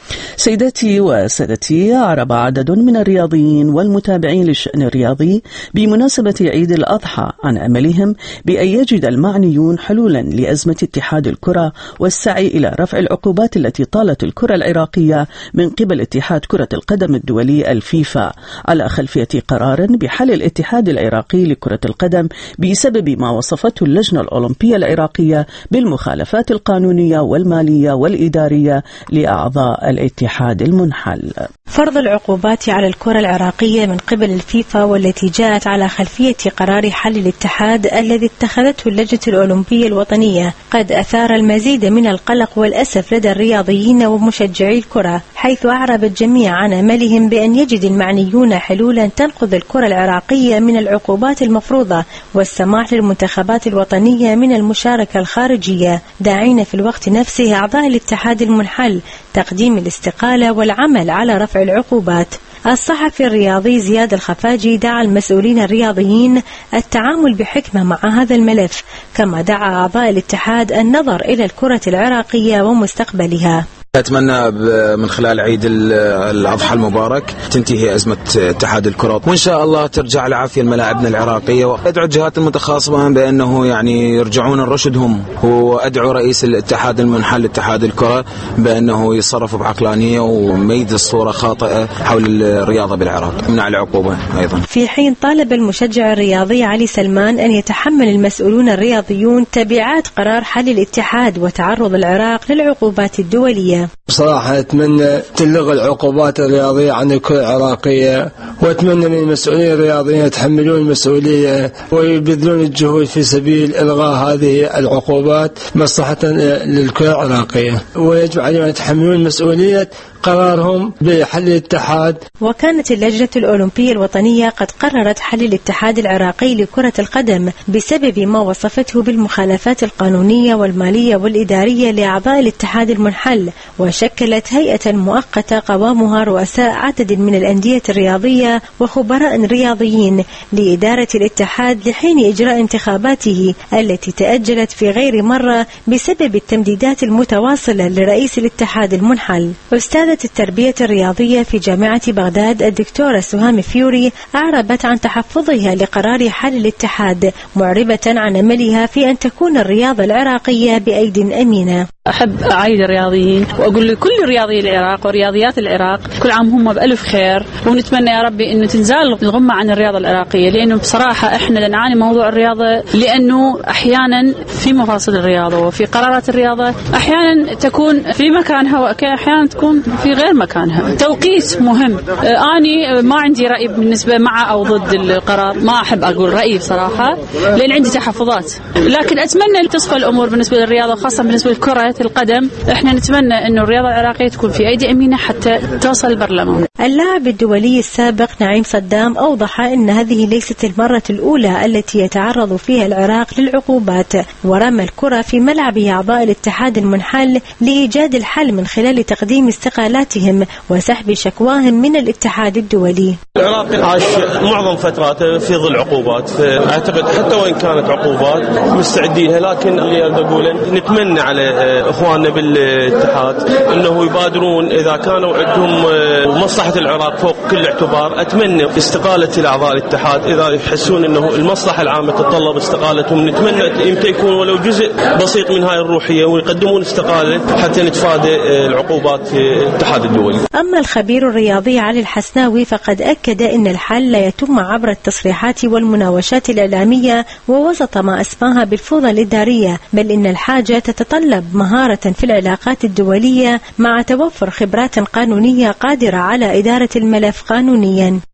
Speaker 1: سيداتي وسادتي، أعرب عدد من الرياضيين والمتابعين للشأن الرياضي بمناسبة عيد الأضحى عن أملهم بأن يجد المعنيون حلولا لأزمة اتحاد الكرة والسعي إلى رفع العقوبات التي طالت الكرة العراقية من قبل اتحاد كرة القدم الدولي الفيفا، على خلفية قرار بحل الاتحاد العراقي لكرة القدم بسبب ما وصفته اللجنة الأولمبية العراقية بالمخالفات القانونية والمالية والإدارية لأعضاء الاتحاد المنحل.
Speaker 3: فرض العقوبات على الكرة العراقية من قبل الفيفا، والتي جاءت على خلفية قرار حل الاتحاد الذي اتخذته اللجنة الأولمبية الوطنية، قد أثار المزيد من القلق والأسف لدى الرياضيين ومشجعي الكرة، حيث أعرب الجميع عن أملهم بأن يجد المعنيون حلولا تنقذ الكرة العراقية من العقوبات المفروضة والسماح للمنتخبات الوطنية من المشاركة الخارجية، داعين في الوقت نفسه أعضاء الاتحاد المنحل تقديم الاستقالة والعمل على رفع العقوبات. الصحفي الرياضي زياد الخفاجي دعا المسؤولين الرياضيين التعامل بحكمة مع هذا الملف، كما دعا أعضاء الاتحاد النظر إلى الكرة العراقية ومستقبلها.
Speaker 22: أتمنى من خلال عيد الأضحى المبارك تنتهي أزمة اتحاد الكرة، وإن شاء الله ترجع العافية لملاعبنا العراقية، وأدعو الجهات المتخاصمة بأنه يعني يرجعون رشدهم، وأدعو رئيس الاتحاد المنحل اتحاد الكرة بأنه يتصرف بعقلانية وميد الصورة خاطئة حول الرياضة بالعراق، منع العقوبة أيضا.
Speaker 3: في حين طالب المشجع الرياضي علي سلمان أن يتحمل المسؤولون الرياضيون تبعات قرار حل الاتحاد وتعرض العراق للعقوبات الدولية.
Speaker 23: بصراحة أتمنى تلغى العقوبات الرياضية عن الكرة العراقية، وأتمنى من المسؤولين الرياضيين يتحملون المسؤولية ويبذلون الجهود في سبيل إلغاء هذه العقوبات مصلحة للكرة العراقية، ويجب عليهم يتحملون مسؤولية قرارهم بحل الاتحاد.
Speaker 3: وكانت اللجنة الأولمبية الوطنية قد قررت حل الاتحاد العراقي لكرة القدم بسبب ما وصفته بالمخالفات القانونية والمالية والإدارية لأعضاء الاتحاد المنحل، وشكلت هيئة مؤقتة قوامها رؤساء عدد من الأندية الرياضية وخبراء رياضيين لإدارة الاتحاد لحين إجراء انتخاباته التي تأجلت في غير مرة بسبب التمديدات المتواصلة لرئيس الاتحاد المنحل. أستاذة التربية الرياضية في جامعة بغداد الدكتورة سهام فيوري أعربت عن تحفظها لقرار حل الاتحاد، معربة عن أملها في أن تكون الرياضة العراقية بأيد أمينة.
Speaker 24: أحب أعيد الرياضيين وأقول لكل رياضي العراق ورياضيات العراق كل عام هم بألف خير، ونتمنى يا ربي أنه تنزال الغمة عن الرياضة العراقية، لأنه بصراحة إحنا نعاني موضوع الرياضة، لأنه أحيانا في مفاصل الرياضة وفي قرارات الرياضة أحيانا تكون في مكانها وأحيانا تكون في غير مكانها. توقيت مهم. أنا ما عندي رأي بالنسبة مع أو ضد القرار، ما أحب أقول رأيي بصراحة لأن عندي تحفظات، لكن أتمنى تصفى الأمور بالنسبة للرياضة، خاصة بالنسبة لكرة القدم. احنا نتمنى انه الرياضة العراقية تكون في ايدي امينة حتى توصل البرلمان.
Speaker 3: اللاعب الدولي السابق نعيم صدام اوضح ان هذه ليست المرة الاولى التي يتعرض فيها العراق للعقوبات، ورمى الكرة في ملعب اعضاء الاتحاد المنحل لايجاد الحل من خلال تقديم استقالاتهم وسحب شكواهم من الاتحاد الدولي.
Speaker 20: العراق عاش معظم فتراته في ظل عقوبات، اعتقد حتى وان كانت عقوبات مستعدينها، لكن اللي اقوله نتمنى على اخواننا بالاتحاد انه يبادرون اذا كانوا عندهم مصلحه العراق فوق كل اعتبار. اتمنى استقاله الاعضاء الاتحاد اذا يحسون انه المصلحه العامه تتطلب استقالتهم، نتمنى يمكن يكون ولو جزء بسيط من هاي الروحيه ويقدمون استقاله حتى نتفادى العقوبات في الاتحاد الدولي.
Speaker 3: اما الخبير الرياضي علي الحسناوي فقد اكد ان الحل لا يتم عبر التصريحات والمناوشات الاعلاميه ووسط ما اسماها بالفوضى الاداريه، بل ان الحاجه تتطلب مهارة في العلاقات الدولية مع توفر خبرات قانونية قادرة على إدارة الملف قانونيا.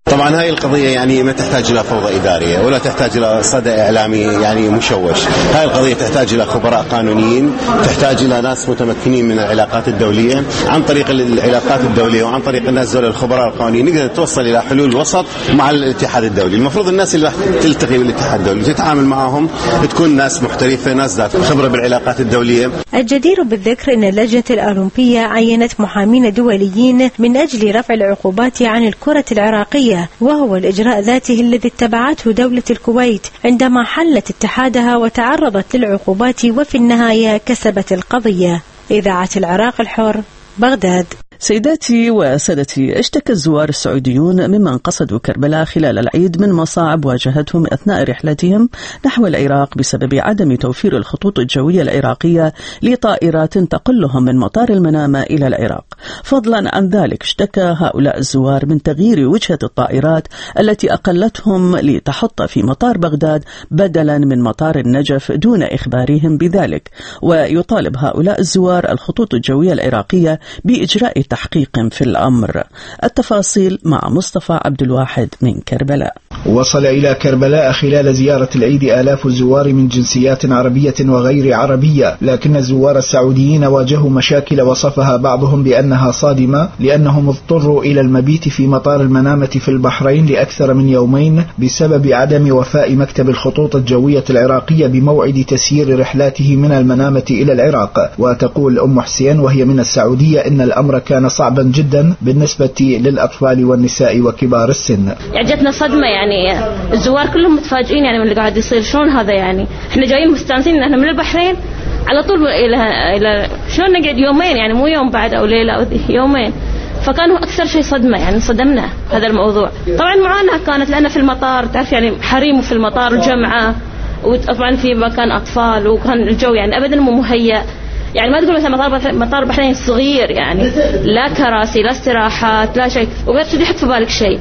Speaker 4: طبعا هاي القضية يعني ما تحتاج إلى فوضى إدارية ولا تحتاج إلى صدى إعلامي يعني مشوش. هاي القضية تحتاج إلى خبراء قانونيين، تحتاج إلى ناس متمكنين من العلاقات الدولية. عن طريق العلاقات الدولية وعن طريق الناس ذول الخبراء القانونيين نقدر توصل إلى حلول وسط مع الاتحاد الدولي. المفروض الناس اللي تلتقي بالاتحاد الدولي وتتعامل معهم تكون ناس محترفة، ناس ذات خبرة بالعلاقات الدولية.
Speaker 3: الجدير بالذكر أن اللجنة الأولمبية عينت محامين دوليين من أجل رفع العقوبات عن الكرة العراقية، وهو الإجراء ذاته الذي اتبعته دولة الكويت عندما حلت اتحادها وتعرضت للعقوبات وفي النهاية كسبت القضية. إذاعة العراق الحر، بغداد.
Speaker 1: سيداتي وسادتي، اشتكى الزوار السعوديون ممن قصدوا كربلاء خلال العيد من مصاعب واجهتهم أثناء رحلتهم نحو العراق بسبب عدم توفير الخطوط الجوية العراقية لطائرات تقلهم من مطار المنامة إلى العراق. فضلا عن ذلك، اشتكى هؤلاء الزوار من تغيير وجهة الطائرات التي أقلتهم لتحط في مطار بغداد بدلا من مطار النجف دون إخبارهم بذلك. ويطالب هؤلاء الزوار الخطوط الجوية العراقية بإجراء تحقيق في الأمر. التفاصيل مع مصطفى عبد الواحد من كربلاء.
Speaker 5: وصل إلى كربلاء خلال زيارة العيد آلاف الزوار من جنسيات عربية وغير عربية، لكن الزوار السعوديين واجهوا مشاكل وصفها بعضهم بأنها صادمة، لأنهم اضطروا إلى المبيت في مطار المنامة في البحرين لأكثر من يومين بسبب عدم وفاء مكتب الخطوط الجوية العراقية بموعد تسيير رحلاته من المنامة إلى العراق. وتقول أم حسين وهي من السعودية إن الأمر كان صعبا جدا بالنسبة للأطفال والنساء وكبار السن.
Speaker 6: جتنا صدمة، يعني الزوار كلهم متفاجئين يعني من اللي قاعد يصير. شلون هذا؟ يعني احنا جايين مستانسين ان احنا من البحرين على طول الى شلون نقعد يومين، يعني مو يوم بعد او ليلة او يومين. فكانوا اكثر شيء صدمة، يعني صدمنا هذا الموضوع. طبعا معانا كانت لأن في المطار تعرف يعني حريم في المطار وجمعة، وطبعا في مكان اطفال، وكان الجو يعني ابدا مو مهيأ. يعني ما تقول مثلا مطار بحرين صغير، يعني لا كراسي لا استراحات لا شيء، وغير كذا يحط في بالك شيء.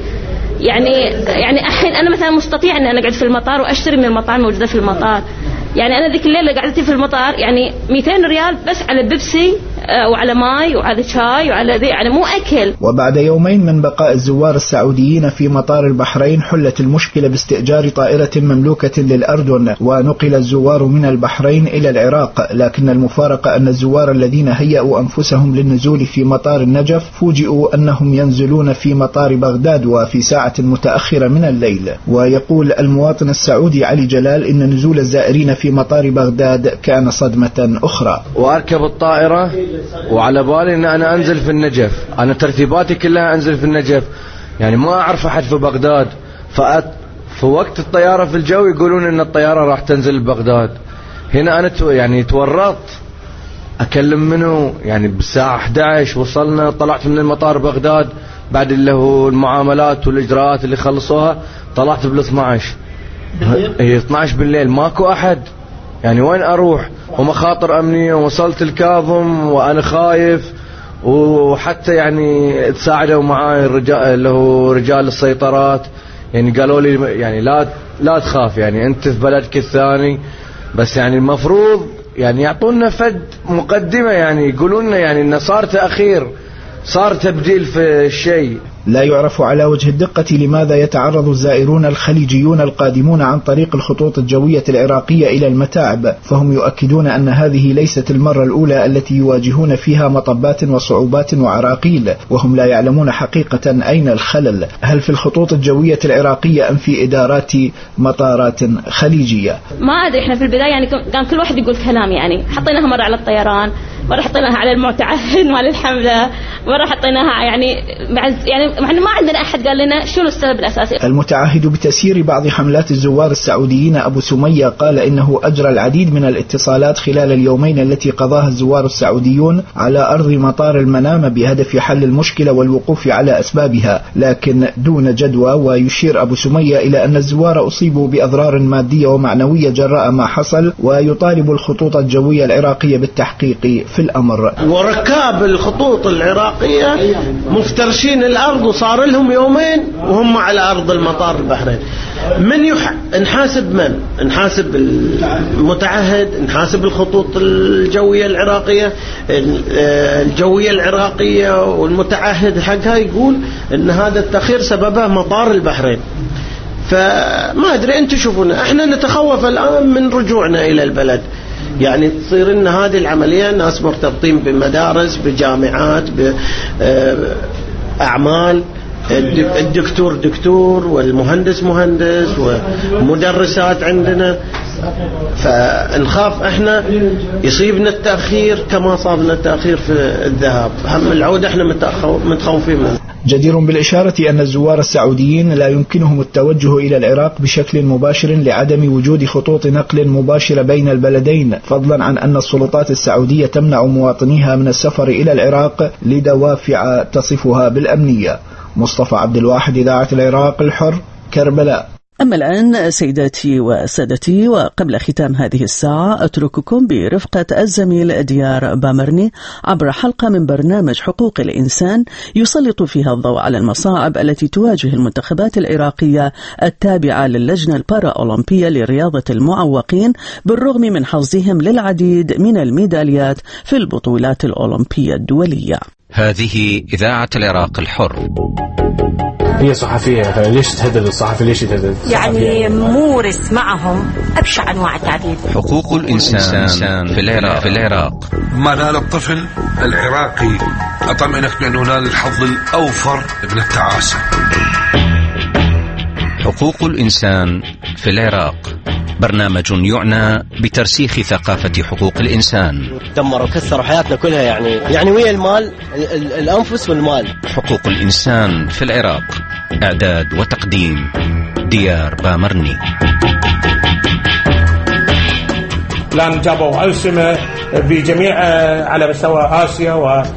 Speaker 6: يعني الحين انا مثلا مستطيع ان انا اقعد في المطار واشتري من المطاعم الموجوده في المطار. يعني انا ذيك الليله قعدتي في المطار يعني 200 ريال بس على بيبسي وعلى ماي وعلى شاي وعلى ذي، يعني مو اكل.
Speaker 5: وبعد يومين من بقاء الزوار السعوديين في مطار البحرين حلت المشكله باستئجار طائره مملوكه للاردن، ونقل الزوار من البحرين الى العراق. لكن المفارقه ان الزوار الذين هيئوا انفسهم للنزول في مطار النجف فوجئوا انهم ينزلون في مطار بغداد وفي ساعه متاخره من الليل. ويقول المواطن السعودي علي جلال ان نزول الزائرين في مطار بغداد كان صدمه اخرى.
Speaker 7: واركب الطائره وعلى بالي ان انا انزل في النجف، انا ترتيباتي كلها انزل في النجف، يعني ما اعرف احد في بغداد. في وقت الطياره في الجو يقولون ان الطياره راح تنزل ببغداد. هنا انا يعني تورطت، اكلم منه يعني بالساعه 11 وصلنا، طلعت من المطار بغداد بعد اللي هو المعاملات والاجراءات اللي خلصوها، طلعت بال12 هي 12 بالليل، ماكو احد. يعني وين اروح؟ ومخاطر امنيه. وصلت الكاظم وانا خايف، وحتى يعني تساعدوا معاي الرجال اللي هو رجال السيطرات، يعني قالوا لي يعني لا تخاف، يعني انت في بلدك الثاني، بس يعني المفروض يعني يعطونا فد مقدمه، يعني يقولوا لنا يعني انه صار تاخير، صار تبديل في الشيء.
Speaker 5: لا يعرف على وجه الدقة لماذا يتعرض الزائرون الخليجيون القادمون عن طريق الخطوط الجوية العراقية إلى المتاعب، فهم يؤكدون أن هذه ليست المرة الأولى التي يواجهون فيها مطبات وصعوبات وعراقيل، وهم لا يعلمون حقيقة أين الخلل، هل في الخطوط الجوية العراقية أم في إدارات مطارات خليجية.
Speaker 6: ما أدري، إحنا في البداية يعني كان كل واحد يقول كلام، يعني حطيناها مرة على الطيران، مرة حطيناها على المعتعهد مال الحملة، مرة حطيناها يعني ما عندنا أحد قال لنا شو السبب الأساسي.
Speaker 5: المتعهد بتسيير بعض حملات الزوار السعوديين أبو سمية قال إنه أجرى العديد من الاتصالات خلال اليومين التي قضاها الزوار السعوديون على أرض مطار المنامة بهدف حل المشكلة والوقوف على أسبابها، لكن دون جدوى. ويشير أبو سمية إلى أن الزوار أصيبوا بأضرار مادية ومعنوية جراء ما حصل، ويطالب الخطوط الجوية العراقية بالتحقيق في الأمر.
Speaker 25: وركاب الخطوط العراقية مفترشين الأرض وصار لهم يومين وهم على أرض المطار البحرين. نحاسب من؟ نحاسب المتعهد، نحاسب الخطوط الجوية العراقية والمتعهد حقها يقول ان هذا التأخير سببه مطار البحرين. فما أدري أنتم شوفونا، احنا نتخوف الآن من رجوعنا إلى البلد، يعني تصير لنا هذه العملية ناس مرتبطين بمدارس بجامعات بأعمال، الدكتور دكتور والمهندس مهندس ومدرسات عندنا، فنخاف احنا يصيبنا التأخير كما صابنا التأخير في الذهاب، هم العودة احنا متخوفين منه.
Speaker 5: جدير بالإشارة أن الزوار السعوديين لا يمكنهم التوجه إلى العراق بشكل مباشر لعدم وجود خطوط نقل مباشرة بين البلدين، فضلا عن أن السلطات السعودية تمنع مواطنيها من السفر إلى العراق لدوافع تصفها بالأمنية. مصطفى عبد الواحد، إذاعة العراق الحر، كربلاء.
Speaker 1: أما الآن سيداتي وسادتي، وقبل ختام هذه الساعة أترككم برفقة الزميل ديار بامرني عبر حلقة من برنامج حقوق الإنسان يسلط فيها الضوء على المصاعب التي تواجه المنتخبات العراقية التابعة للجنة البارا أولمبية لرياضة المعوقين بالرغم من حظهم للعديد من الميداليات في البطولات الأولمبية الدولية.
Speaker 9: هذه إذاعة العراق الحر.
Speaker 2: هي صحفية، ليش تهدد الصحفي؟ ليش تهدد؟
Speaker 10: يعني مورس معهم أبشع أنواع التعذيب.
Speaker 9: حقوق الإنسان في العراق.
Speaker 12: ما نال الطفل العراقي أطمئنك بأنه نال الحظ الأوفر من التعاسة.
Speaker 9: حقوق الإنسان في العراق، برنامج يعنى بترسيخ ثقافة حقوق الإنسان.
Speaker 20: دمروا كسروا حياتنا كلها، يعني ويا المال، الأنفس والمال.
Speaker 9: حقوق الإنسان في العراق، إعداد وتقديم ديار بامرني.
Speaker 13: الآن جابوا ألسمة بجميع على مستوى آسيا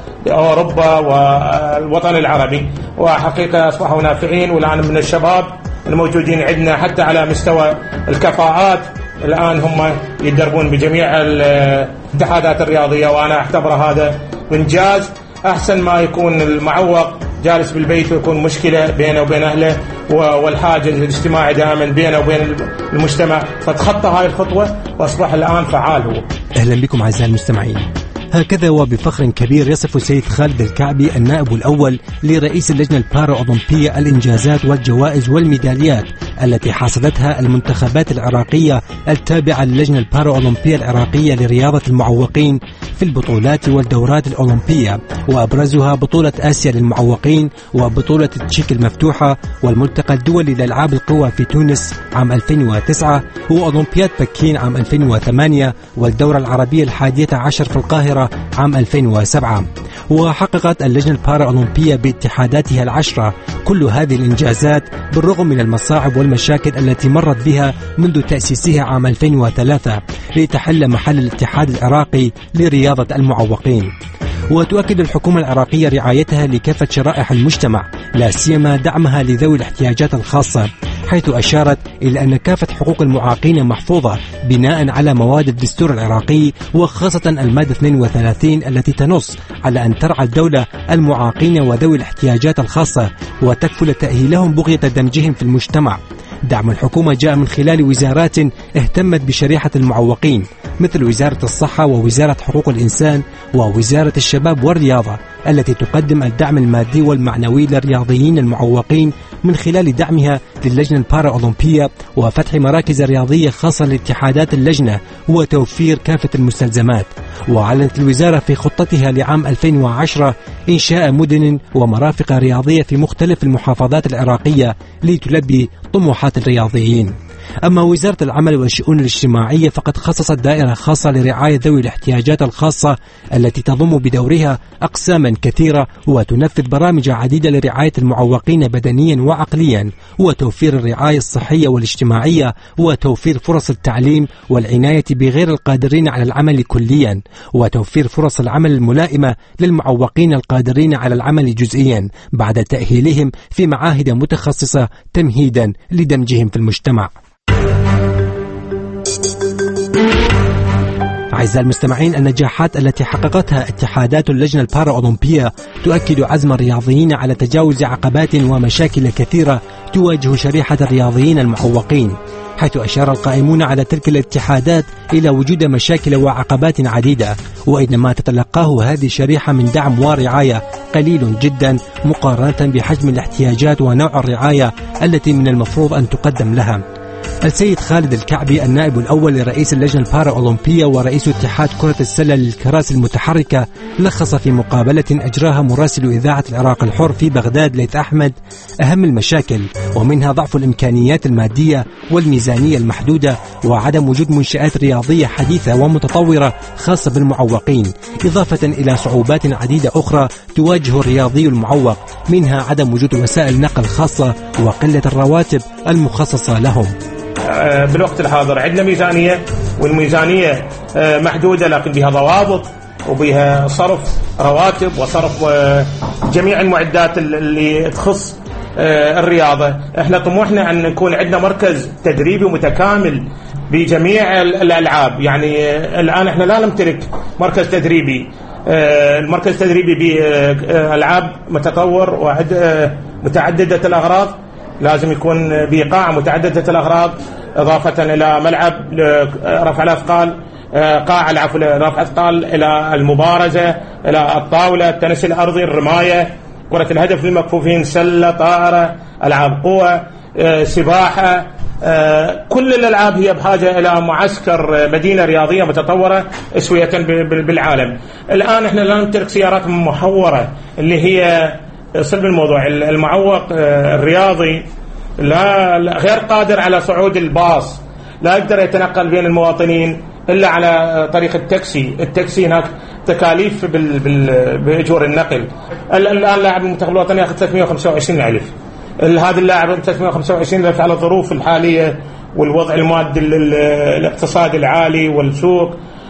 Speaker 13: وأوروبا والوطن العربي، وحقيقة أصبحوا نافعين. والآن من الشباب الموجودين عندنا حتى على مستوى الكفاءات الآن هم يتدربون بجميع الاتحادات الرياضية، وأنا أعتبر هذا إنجاز. أحسن ما يكون المعوق جالس بالبيت ويكون مشكلة بينه وبين أهله، والحاجز الاجتماعي دائما بينه وبين المجتمع، فتخطى هاي الخطوة وأصبح الآن فعال هو.
Speaker 14: أهلا بكم أعزائي المستمعين. هكذا وبفخر كبير يصف السيد خالد الكعبي النائب الأول لرئيس اللجنة البارا أولمبية الإنجازات والجوائز والميداليات التي حصدتها المنتخبات العراقية التابعة للجنة البارا أولمبية العراقية لرياضة المعوقين في البطولات والدورات الأولمبية، وأبرزها بطولة آسيا للمعوقين وبطولة التشيك المفتوحة والملتقى الدولي لألعاب القوى في تونس عام 2009 وأولمبياد بكين عام 2008 والدورة العربية 11 في القاهرة عام 2007. وحققت اللجنة البارا أولمبية باتحاداتها 10 كل هذه الإنجازات بالرغم من المصاعب والمشاكل التي مرت بها منذ تأسيسها عام 2003 لتحل محل الاتحاد العراقي لرياضة المعوقين. وتؤكد الحكومة العراقية رعايتها لكافة شرائح المجتمع، لا سيما دعمها لذوي الاحتياجات الخاصة، حيث أشارت إلى أن كافة حقوق المعاقين محفوظة بناء على مواد الدستور العراقي، وخاصة المادة 32 التي تنص على أن ترعى الدولة المعاقين وذوي الاحتياجات الخاصة وتكفل تأهيلهم بغية دمجهم في المجتمع. دعم الحكومة جاء من خلال وزارات اهتمت بشريحة المعوقين مثل وزارة الصحة ووزارة حقوق الإنسان ووزارة الشباب والرياضة، التي تقدم الدعم المادي والمعنوي للرياضيين المعوقين من خلال دعمها للجنة البارا أولمبية وفتح مراكز رياضية خاصة لاتحادات اللجنة وتوفير كافة المستلزمات. وأعلنت الوزارة في خطتها لعام 2010 إنشاء مدن ومرافق رياضية في مختلف المحافظات العراقية لتلبي طموحات الرياضيين. أما وزارة العمل والشؤون الاجتماعية فقد خصصت دائرة خاصة لرعاية ذوي الاحتياجات الخاصة التي تضم بدورها أقساما كثيرة وتنفذ برامج عديدة لرعاية المعوقين بدنيا وعقليا وتوفير الرعاية الصحية والاجتماعية وتوفير فرص التعليم والعناية بغير القادرين على العمل كليا وتوفير فرص العمل الملائمة للمعوقين القادرين على العمل جزئيا بعد تأهيلهم في معاهد متخصصة تمهيدا لدمجهم في المجتمع. أعزائي المستمعين، النجاحات التي حققتها اتحادات اللجنة البارا أولمبية تؤكد عزم الرياضيين على تجاوز عقبات ومشاكل كثيرة تواجه شريحة الرياضيين المعوقين، حيث أشار القائمون على تلك الاتحادات إلى وجود مشاكل وعقبات عديدة، وإنما تتلقاه هذه الشريحة من دعم ورعاية قليل جدا مقارنة بحجم الاحتياجات ونوع الرعاية التي من المفروض أن تقدم لها. السيد خالد الكعبي النائب الأول لرئيس اللجنة البارا أولمبية ورئيس اتحاد كرة السلة للكراسي المتحركة لخص في مقابلة أجراها مراسل إذاعة العراق الحر في بغداد ليث أحمد أهم المشاكل، ومنها ضعف الإمكانيات المادية والميزانية المحدودة وعدم وجود منشآت رياضية حديثة ومتطورة خاصة بالمعوقين، إضافة إلى صعوبات عديدة أخرى تواجه الرياضي المعوق، منها عدم وجود وسائل نقل خاصة وقلة الرواتب المخصصة لهم.
Speaker 13: بالوقت الحاضر عندنا ميزانية، والميزانية محدودة لكن بها ضوابط وبها صرف رواتب وصرف جميع المعدات اللي تخص الرياضة. احنا طموحنا أن نكون عندنا مركز تدريبي متكامل بجميع الألعاب، يعني الآن احنا لا نمتلك مركز تدريبي. المركز التدريبي بألعاب متطور ومتعددة الأغراض لازم يكون بقاعة متعددة الأغراض، إضافة إلى ملعب رفع الأثقال، قاعة رفع الأثقال، إلى المبارزة، إلى الطاولة، التنس الأرضي، الرماية، كرة الهدف للمكفوفين، سلة، طائرة، ألعاب قوة، سباحة. كل الألعاب هي بحاجة إلى معسكر مدينة رياضية متطورة أسوية بالعالم. الآن إحنا لا نمتلك سيارات محورة اللي هي صلب الموضوع. المعوق الرياضي لا غير قادر على صعود الباص، لا يقدر يتنقل بين المواطنين إلا على طريق التاكسي. التاكسي هناك تكاليف بأجور النقل. الآن لاعب المنتخب الوطني يأخذ 325,000. هذا اللاعب 325,000 على الظروف الحالية والوضع المادي الاقتصادي العالي والسوق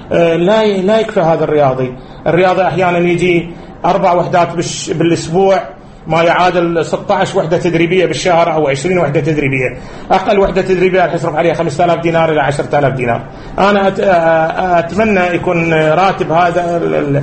Speaker 13: لا يكفي هذا الرياضي أحيانا يجي 4 وحدات بالأسبوع، ما يعادل 16 وحدة تدريبية بالشهر أو 20 وحدة تدريبية. أقل وحدة تدريبية يصرف عليها 5,000 دينار إلى 10,000 دينار. أنا أتمنى يكون راتب هذا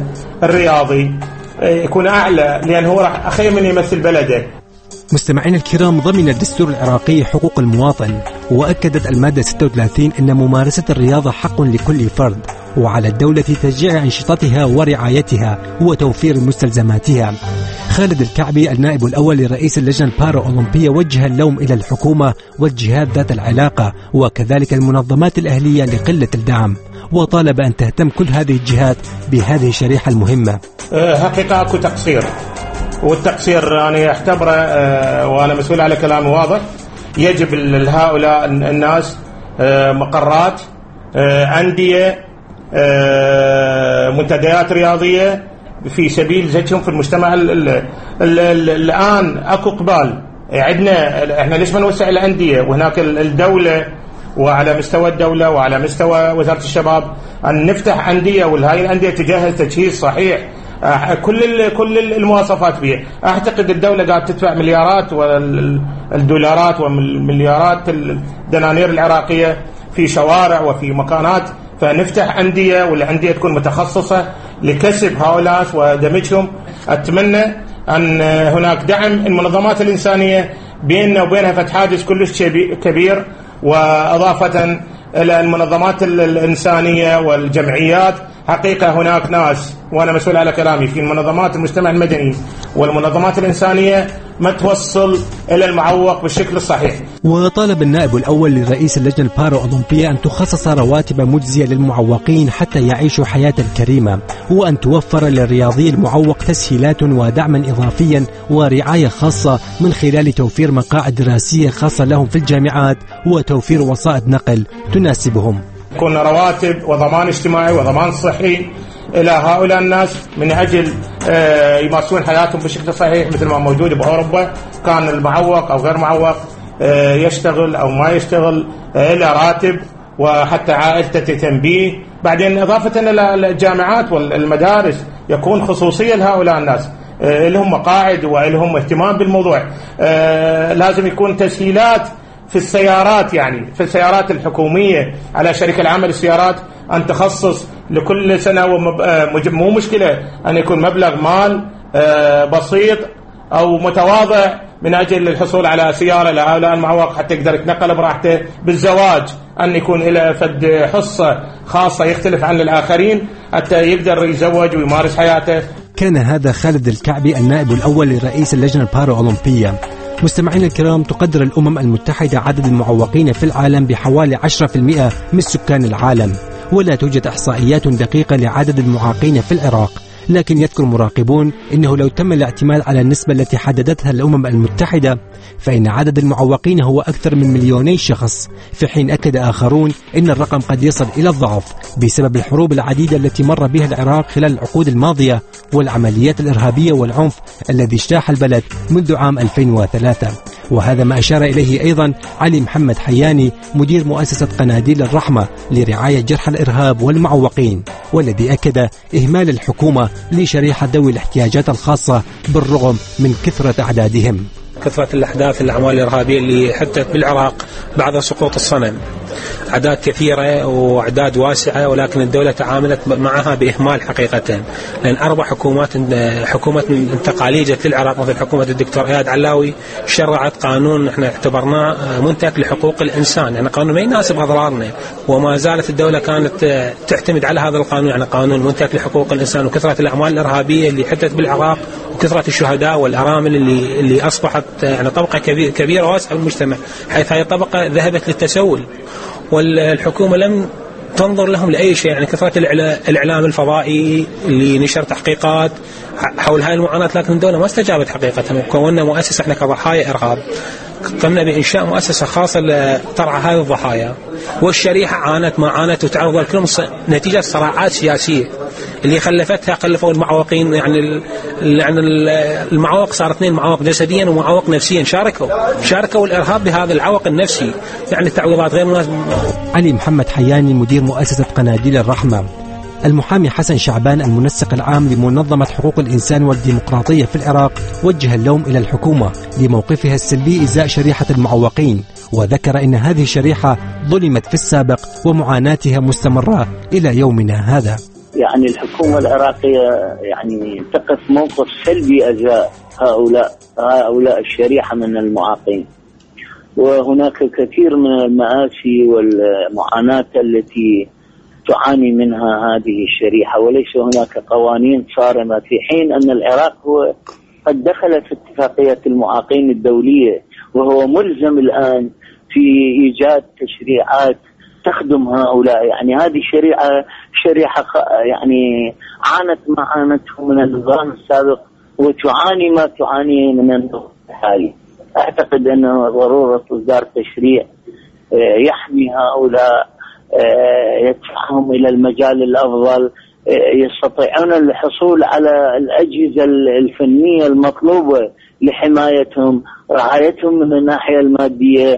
Speaker 13: الرياضي يكون أعلى، لأن هو راح أخير من يمثل بلده.
Speaker 14: مستمعين الكرام، ضمن الدستور العراقي حقوق المواطن، وأكدت المادة 36 أن ممارسة الرياضة حق لكل فرد، وعلى الدولة تشجيع أنشطتها ورعايتها وتوفير مستلزماتها. خالد الكعبي النائب الأول لرئيس اللجنة البارا أولمبية وجه اللوم إلى الحكومة والجهات ذات العلاقة وكذلك المنظمات الأهلية لقلة الدعم، وطالب أن تهتم كل هذه الجهات بهذه الشريحة المهمة.
Speaker 13: حقيقة أكو تقصير، والتقصير أنا أعتبره وأنا مسؤول على كلامي واضح. يجب لهؤلاء الناس مقرات، أندية، منتديات رياضية في سبيل زجهم في المجتمع. الآن أكو قبال عندنا، احنا ليش ما نوسع الأندية؟ وهناك الدولة وعلى مستوى الدولة وعلى مستوى وزارة الشباب أن نفتح أندية، والهاي الأندية تجهز تجهيز صحيح كل المواصفات فيها. أعتقد الدولة قاعدة تدفع مليارات والدولارات ومليارات الدنانير العراقية في شوارع وفي مكانات، فنفتح أندية والأندية تكون متخصصة لكسب هؤلاء ودمجهم. أتمنى أن هناك دعم المنظمات الإنسانية بيننا وبينها فتح حاجز كلش كبير، وإضافة إلى المنظمات الإنسانية والجمعيات. حقيقة هناك ناس، وأنا مسؤول على كلامي، في منظمات المجتمع المدني والمنظمات الإنسانية ما توصل إلى المعوق بالشكل الصحيح.
Speaker 14: وطالب النائب الأول لرئيس اللجنة البارا أولمبية أن تخصص رواتب مجزية للمعوقين حتى يعيشوا حياة كريمة، وأن توفر للرياضي المعوق تسهيلات ودعما إضافيا ورعاية خاصة من خلال توفير مقاعد دراسية خاصة لهم في الجامعات وتوفير وسائط نقل تناسبهم.
Speaker 13: يكون رواتب وضمان اجتماعي وضمان صحي إلى هؤلاء الناس من أجل يمارسون حياتهم بشكل صحيح مثل ما موجود بأوروبا. كان المعوق أو غير معوق يشتغل أو ما يشتغل إلى راتب، وحتى عائلته تنبيه. بعدين إضافة إلى الجامعات والمدارس يكون خصوصية لهؤلاء الناس، لهم مقاعد ولهم اهتمام بالموضوع. لازم يكون تسهيلات في السيارات، يعني في السيارات الحكومية على شركة العمل السيارات أن تخصص لكل سنة، مو مشكلة أن يكون مبلغ مال بسيط أو متواضع من أجل الحصول على سيارة لهؤلاء المعوق حتى يقدر يتنقل براحته. بالزواج أن يكون له فد حصة خاصة يختلف عن الآخرين حتى يقدر يتزوج ويمارس حياته.
Speaker 14: كان هذا خالد الكعبي النائب الأول لرئيس اللجنة البارالمبية. مستمعين الكرام، تقدر الأمم المتحدة عدد المعوقين في العالم بحوالي 10% من سكان العالم، ولا توجد إحصائيات دقيقة لعدد المعاقين في العراق، لكن يذكر مراقبون إنه لو تم الاعتماد على النسبة التي حددتها الأمم المتحدة فإن عدد المعوقين هو أكثر من 2,000,000 شخص، في حين أكد آخرون إن الرقم قد يصل إلى الضعف بسبب الحروب العديدة التي مر بها العراق خلال العقود الماضية والعمليات الإرهابية والعنف الذي اجتاح البلد منذ عام 2003. وهذا ما أشار إليه أيضا علي محمد حياني مدير مؤسسة قناديل الرحمة لرعاية جرحى الإرهاب والمعوقين، والذي أكد إهمال الحكومة لشريحة ذوي الاحتياجات الخاصة بالرغم من كثرة أعدادهم.
Speaker 11: كثرة الأحداث الأعمال الإرهابية اللي حدثت بالعراق بعد سقوط الصنم، أعداد كثيرة وأعداد واسعة، ولكن الدولة تعاملت معها بإهمال حقيقة، لأن 4 حكومة انتقالية جت للعراق مثل حكومة الدكتور إياد علاوي شرعت قانون احنا اعتبرناه منتهك لحقوق الإنسان، يعني قانون ما يناسب أضرارنا، وما زالت الدولة كانت تعتمد على هذا القانون، يعني قانون منتهك لحقوق الإنسان. وكثرة الأعمال الإرهابية اللي حدثت بالعراق وكثرة الشهداء والأرامل اللي أصبحت يعني طبقة كبيرة واسعة بالمجتمع، حيث هذه الطبقة ذهبت للتسول والحكومة لم تنظر لهم لأي شيء. يعني كثرة الإعلام الفضائي اللي نشر تحقيقات حول هاي المعاناة، لكن الدولة ما استجابت حقيقة. كوننا مؤسسة احنا كضحايا إرهاب، قمنا بإنشاء مؤسسة خاصة لترعى هذه الضحايا، والشريحة عانت ما عانت وتعرض لكلهم نتيجة صراعات سياسية اللي خلفوا المعوقين. يعني المعوق صار 2 معوق جسديا ومعوق نفسيا، شاركوا الإرهاب بهذا العوق النفسي، يعني التعويضات غير مناسبة.
Speaker 14: علي محمد حياني مدير مؤسسة قناديل الرحمة. المحامي حسن شعبان المنسق العام لمنظمة حقوق الإنسان والديمقراطية في العراق وجه اللوم إلى الحكومة لموقفها السلبي إزاء شريحة المعوقين، وذكر أن هذه الشريحة ظلمت في السابق ومعاناتها مستمرة إلى يومنا هذا.
Speaker 15: يعني الحكومة العراقية يعني تقف موقف سلبي أزاء هؤلاء الشريحة من المعاقين، وهناك كثير من المآسي والمعاناة التي تعاني منها هذه الشريحة، وليس هناك قوانين صارمة، في حين أن العراق هو قد دخل في اتفاقية المعاقين الدولية، وهو ملزم الآن في إيجاد تشريعات تخدم هؤلاء. يعني هذه شريحة يعني عانت ما عانته من النظام السابق وتعاني ما تعاني من النظام الحالي. أعتقد أنه ضرورة إصدار تشريع يحمي هؤلاء، يدفعهم إلى المجال الأفضل، يستطيعون الحصول على الأجهزة الفنية المطلوبة لحمايتهم، رعايتهم من الناحية المادية،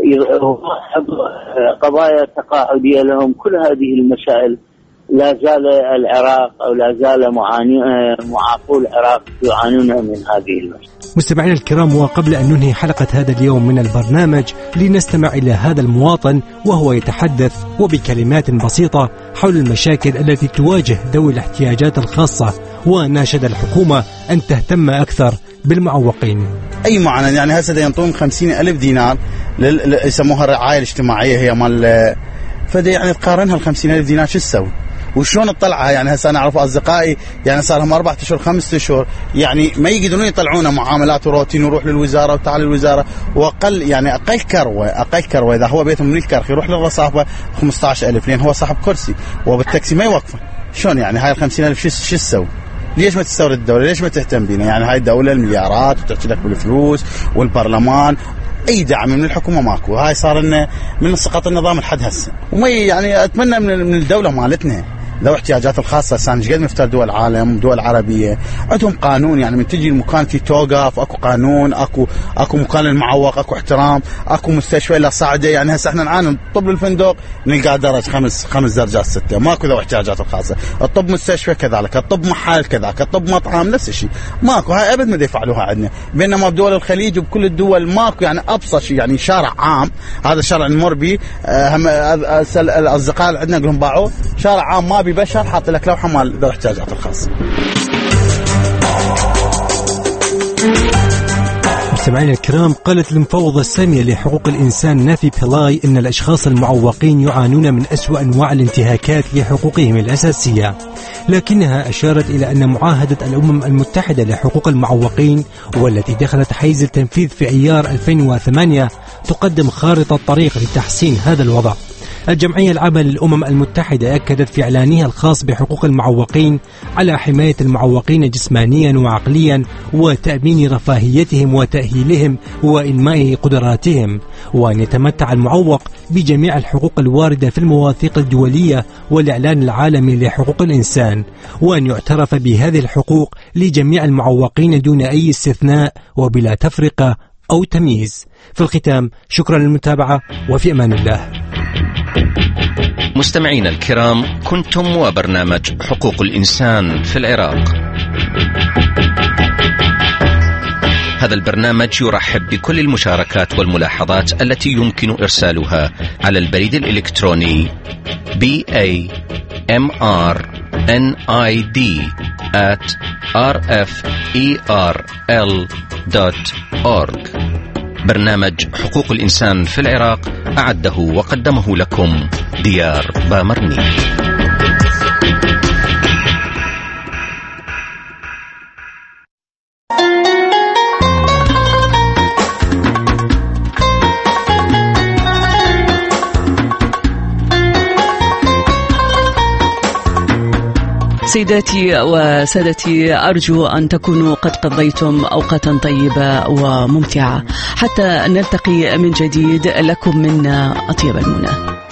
Speaker 15: قضايا تقاعدية لهم. كل هذه المسائل لا زال العراق أو لا زال معاقو العراق يعانون من هذه المسائل.
Speaker 14: مستمعينا الكرام، وقبل أن ننهي حلقة هذا اليوم من البرنامج لنستمع إلى هذا المواطن وهو يتحدث وبكلمات بسيطة حول المشاكل التي تواجه ذوي الاحتياجات الخاصة، وناشد الحكومة أن تهتم أكثر بالمعوقين.
Speaker 16: أي معنى يعني هسه ينطون 50,000 دينار يسموها الرعاية الاجتماعية هي مال، فدي يعني تقارنها 50,000 دينار شو تسوي وشلون تطلعها؟ يعني هسه انا اعرف اصدقائي يعني صار لهم 4 أشهر 5 أشهر يعني ما يقدرون يطلعونه معاملات وروتين ويروح للوزاره وتعال للوزاره، واقل يعني اقل كروه اذا هو بيته من الكرخ يروح للرصافه 15,000 لان هو صاحب كرسي وبالتاكسي ما يوقفه. شلون يعني هاي 50,000 شو تسوي؟ ليش ما تستورد الدوله؟ ليش ما تهتم بينا؟ يعني هاي الدوله المليارات وتحكي لك بالفلوس والبرلمان، اي دعم من الحكومه ماكو. هاي صار لنا من سقط النظام لحد هسه، وما يعني اتمنى من الدوله مالتنا ذوي احتياجات الخاصه سان قد مفتر دول العالم دول عربيه عندهم قانون، يعني من تجي المكان في توقف اكو قانون، اكو مكان للمعوق، اكو احترام، اكو مستشفى الى صاعده. يعني هسه احنا نعاني الطب الفندق نلقى درج 5 درجات 6، ماكو ذوي احتياجات الخاصه. الطب مستشفى كذلك، الطب محل كذلك، الطب مطعم نفس الشيء، ماكو. هاي ابد ما يفعلوها عندنا، بينما بدول الخليج وبكل الدول ماكو. يعني ابسط شيء يعني شارع عام، هذا الشارع نمر به، الاصدقاء اللي عندنا نقول لهم باعوه شارع عام ما ابي بشر حاط لك لوحه مال ذوي الاحتياجات الخاصه.
Speaker 14: مستمعينا الكرام، قالت المفوضة السامية لحقوق الإنسان نافي بيلاي إن الأشخاص المعوقين يعانون من أسوأ أنواع الانتهاكات لحقوقهم الأساسية، لكنها أشارت إلى أن معاهدة الأمم المتحدة لحقوق المعوقين والتي دخلت حيز التنفيذ في أيار 2008 تقدم خارطة طريق لتحسين هذا الوضع. الجمعية العامة للأمم المتحدة أكدت في إعلانها الخاص بحقوق المعوقين على حماية المعوقين جسمانيا وعقليا وتأمين رفاهيتهم وتأهيلهم وإنماء قدراتهم، وأن يتمتع المعوق بجميع الحقوق الواردة في المواثيق الدولية والإعلان العالمي لحقوق الإنسان، وأن يعترف بهذه الحقوق لجميع المعوقين دون أي استثناء وبلا تفرقة أو تمييز. في الختام، شكرا للمتابعة وفي أمان الله.
Speaker 9: مستمعينا الكرام، كنتم وبرنامج حقوق الإنسان في العراق. هذا البرنامج يرحب بكل المشاركات والملاحظات التي يمكن إرسالها على البريد الإلكتروني bamrid@rferl.org. برنامج حقوق الإنسان في العراق أعده وقدمه لكم ديار بامرني.
Speaker 1: سيداتي وسادتي، أرجو أن تكونوا قد قضيتم أوقاتا طيبة وممتعة. حتى نلتقي من جديد، لكم منا أطيب المنى.